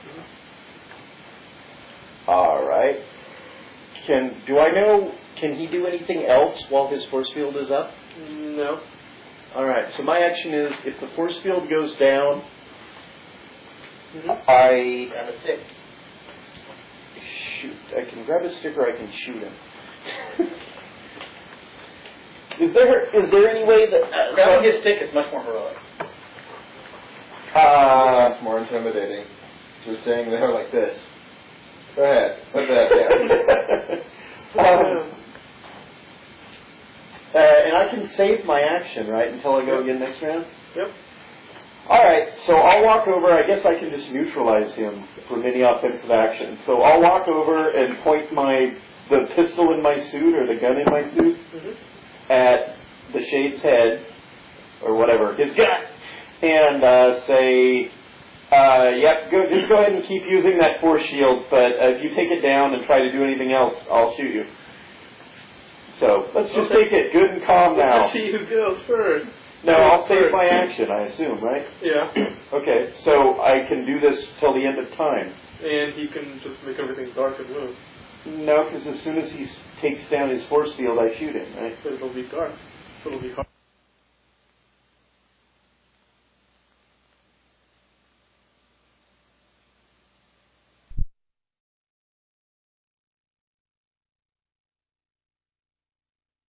E: Mm-hmm.
G: Alright. Can, do I know, can he do anything else while his force field is up?
E: No.
G: Alright, so my action is, if the force field goes down,
E: Mm-hmm.
G: I
B: Grab a stick.
G: shoot. I can grab a stick or I can shoot him. is there is there any way that uh,
B: Grabbing his stick is much more heroic.
G: uh,
F: It's more intimidating. Just saying there like this. Go ahead. Put that down.
G: um, uh, and I can save my action, right, until I go again next round?
E: Yep.
G: Alright, so I'll walk over. I guess I can just neutralize him from any offensive action. So I'll walk over and point my the pistol in my suit or the gun in my suit
E: Mm-hmm.
G: at the Shade's head, or whatever, his gun, and uh, say, uh, yep, go, just go ahead and keep using that force shield, but uh, if you take it down and try to do anything else, I'll shoot you. So, let's just
E: Okay.
G: take it good and calm now.
E: Let's see who goes first.
G: No, I'll save
E: First.
G: my action, I assume, right?
E: Yeah.
G: Okay, so I can do this till the end of time.
E: And he can just make everything dark and move.
G: No, because as soon as he s- takes down his force field, I shoot him, right?
E: But it'll be dark. So it'll be hard.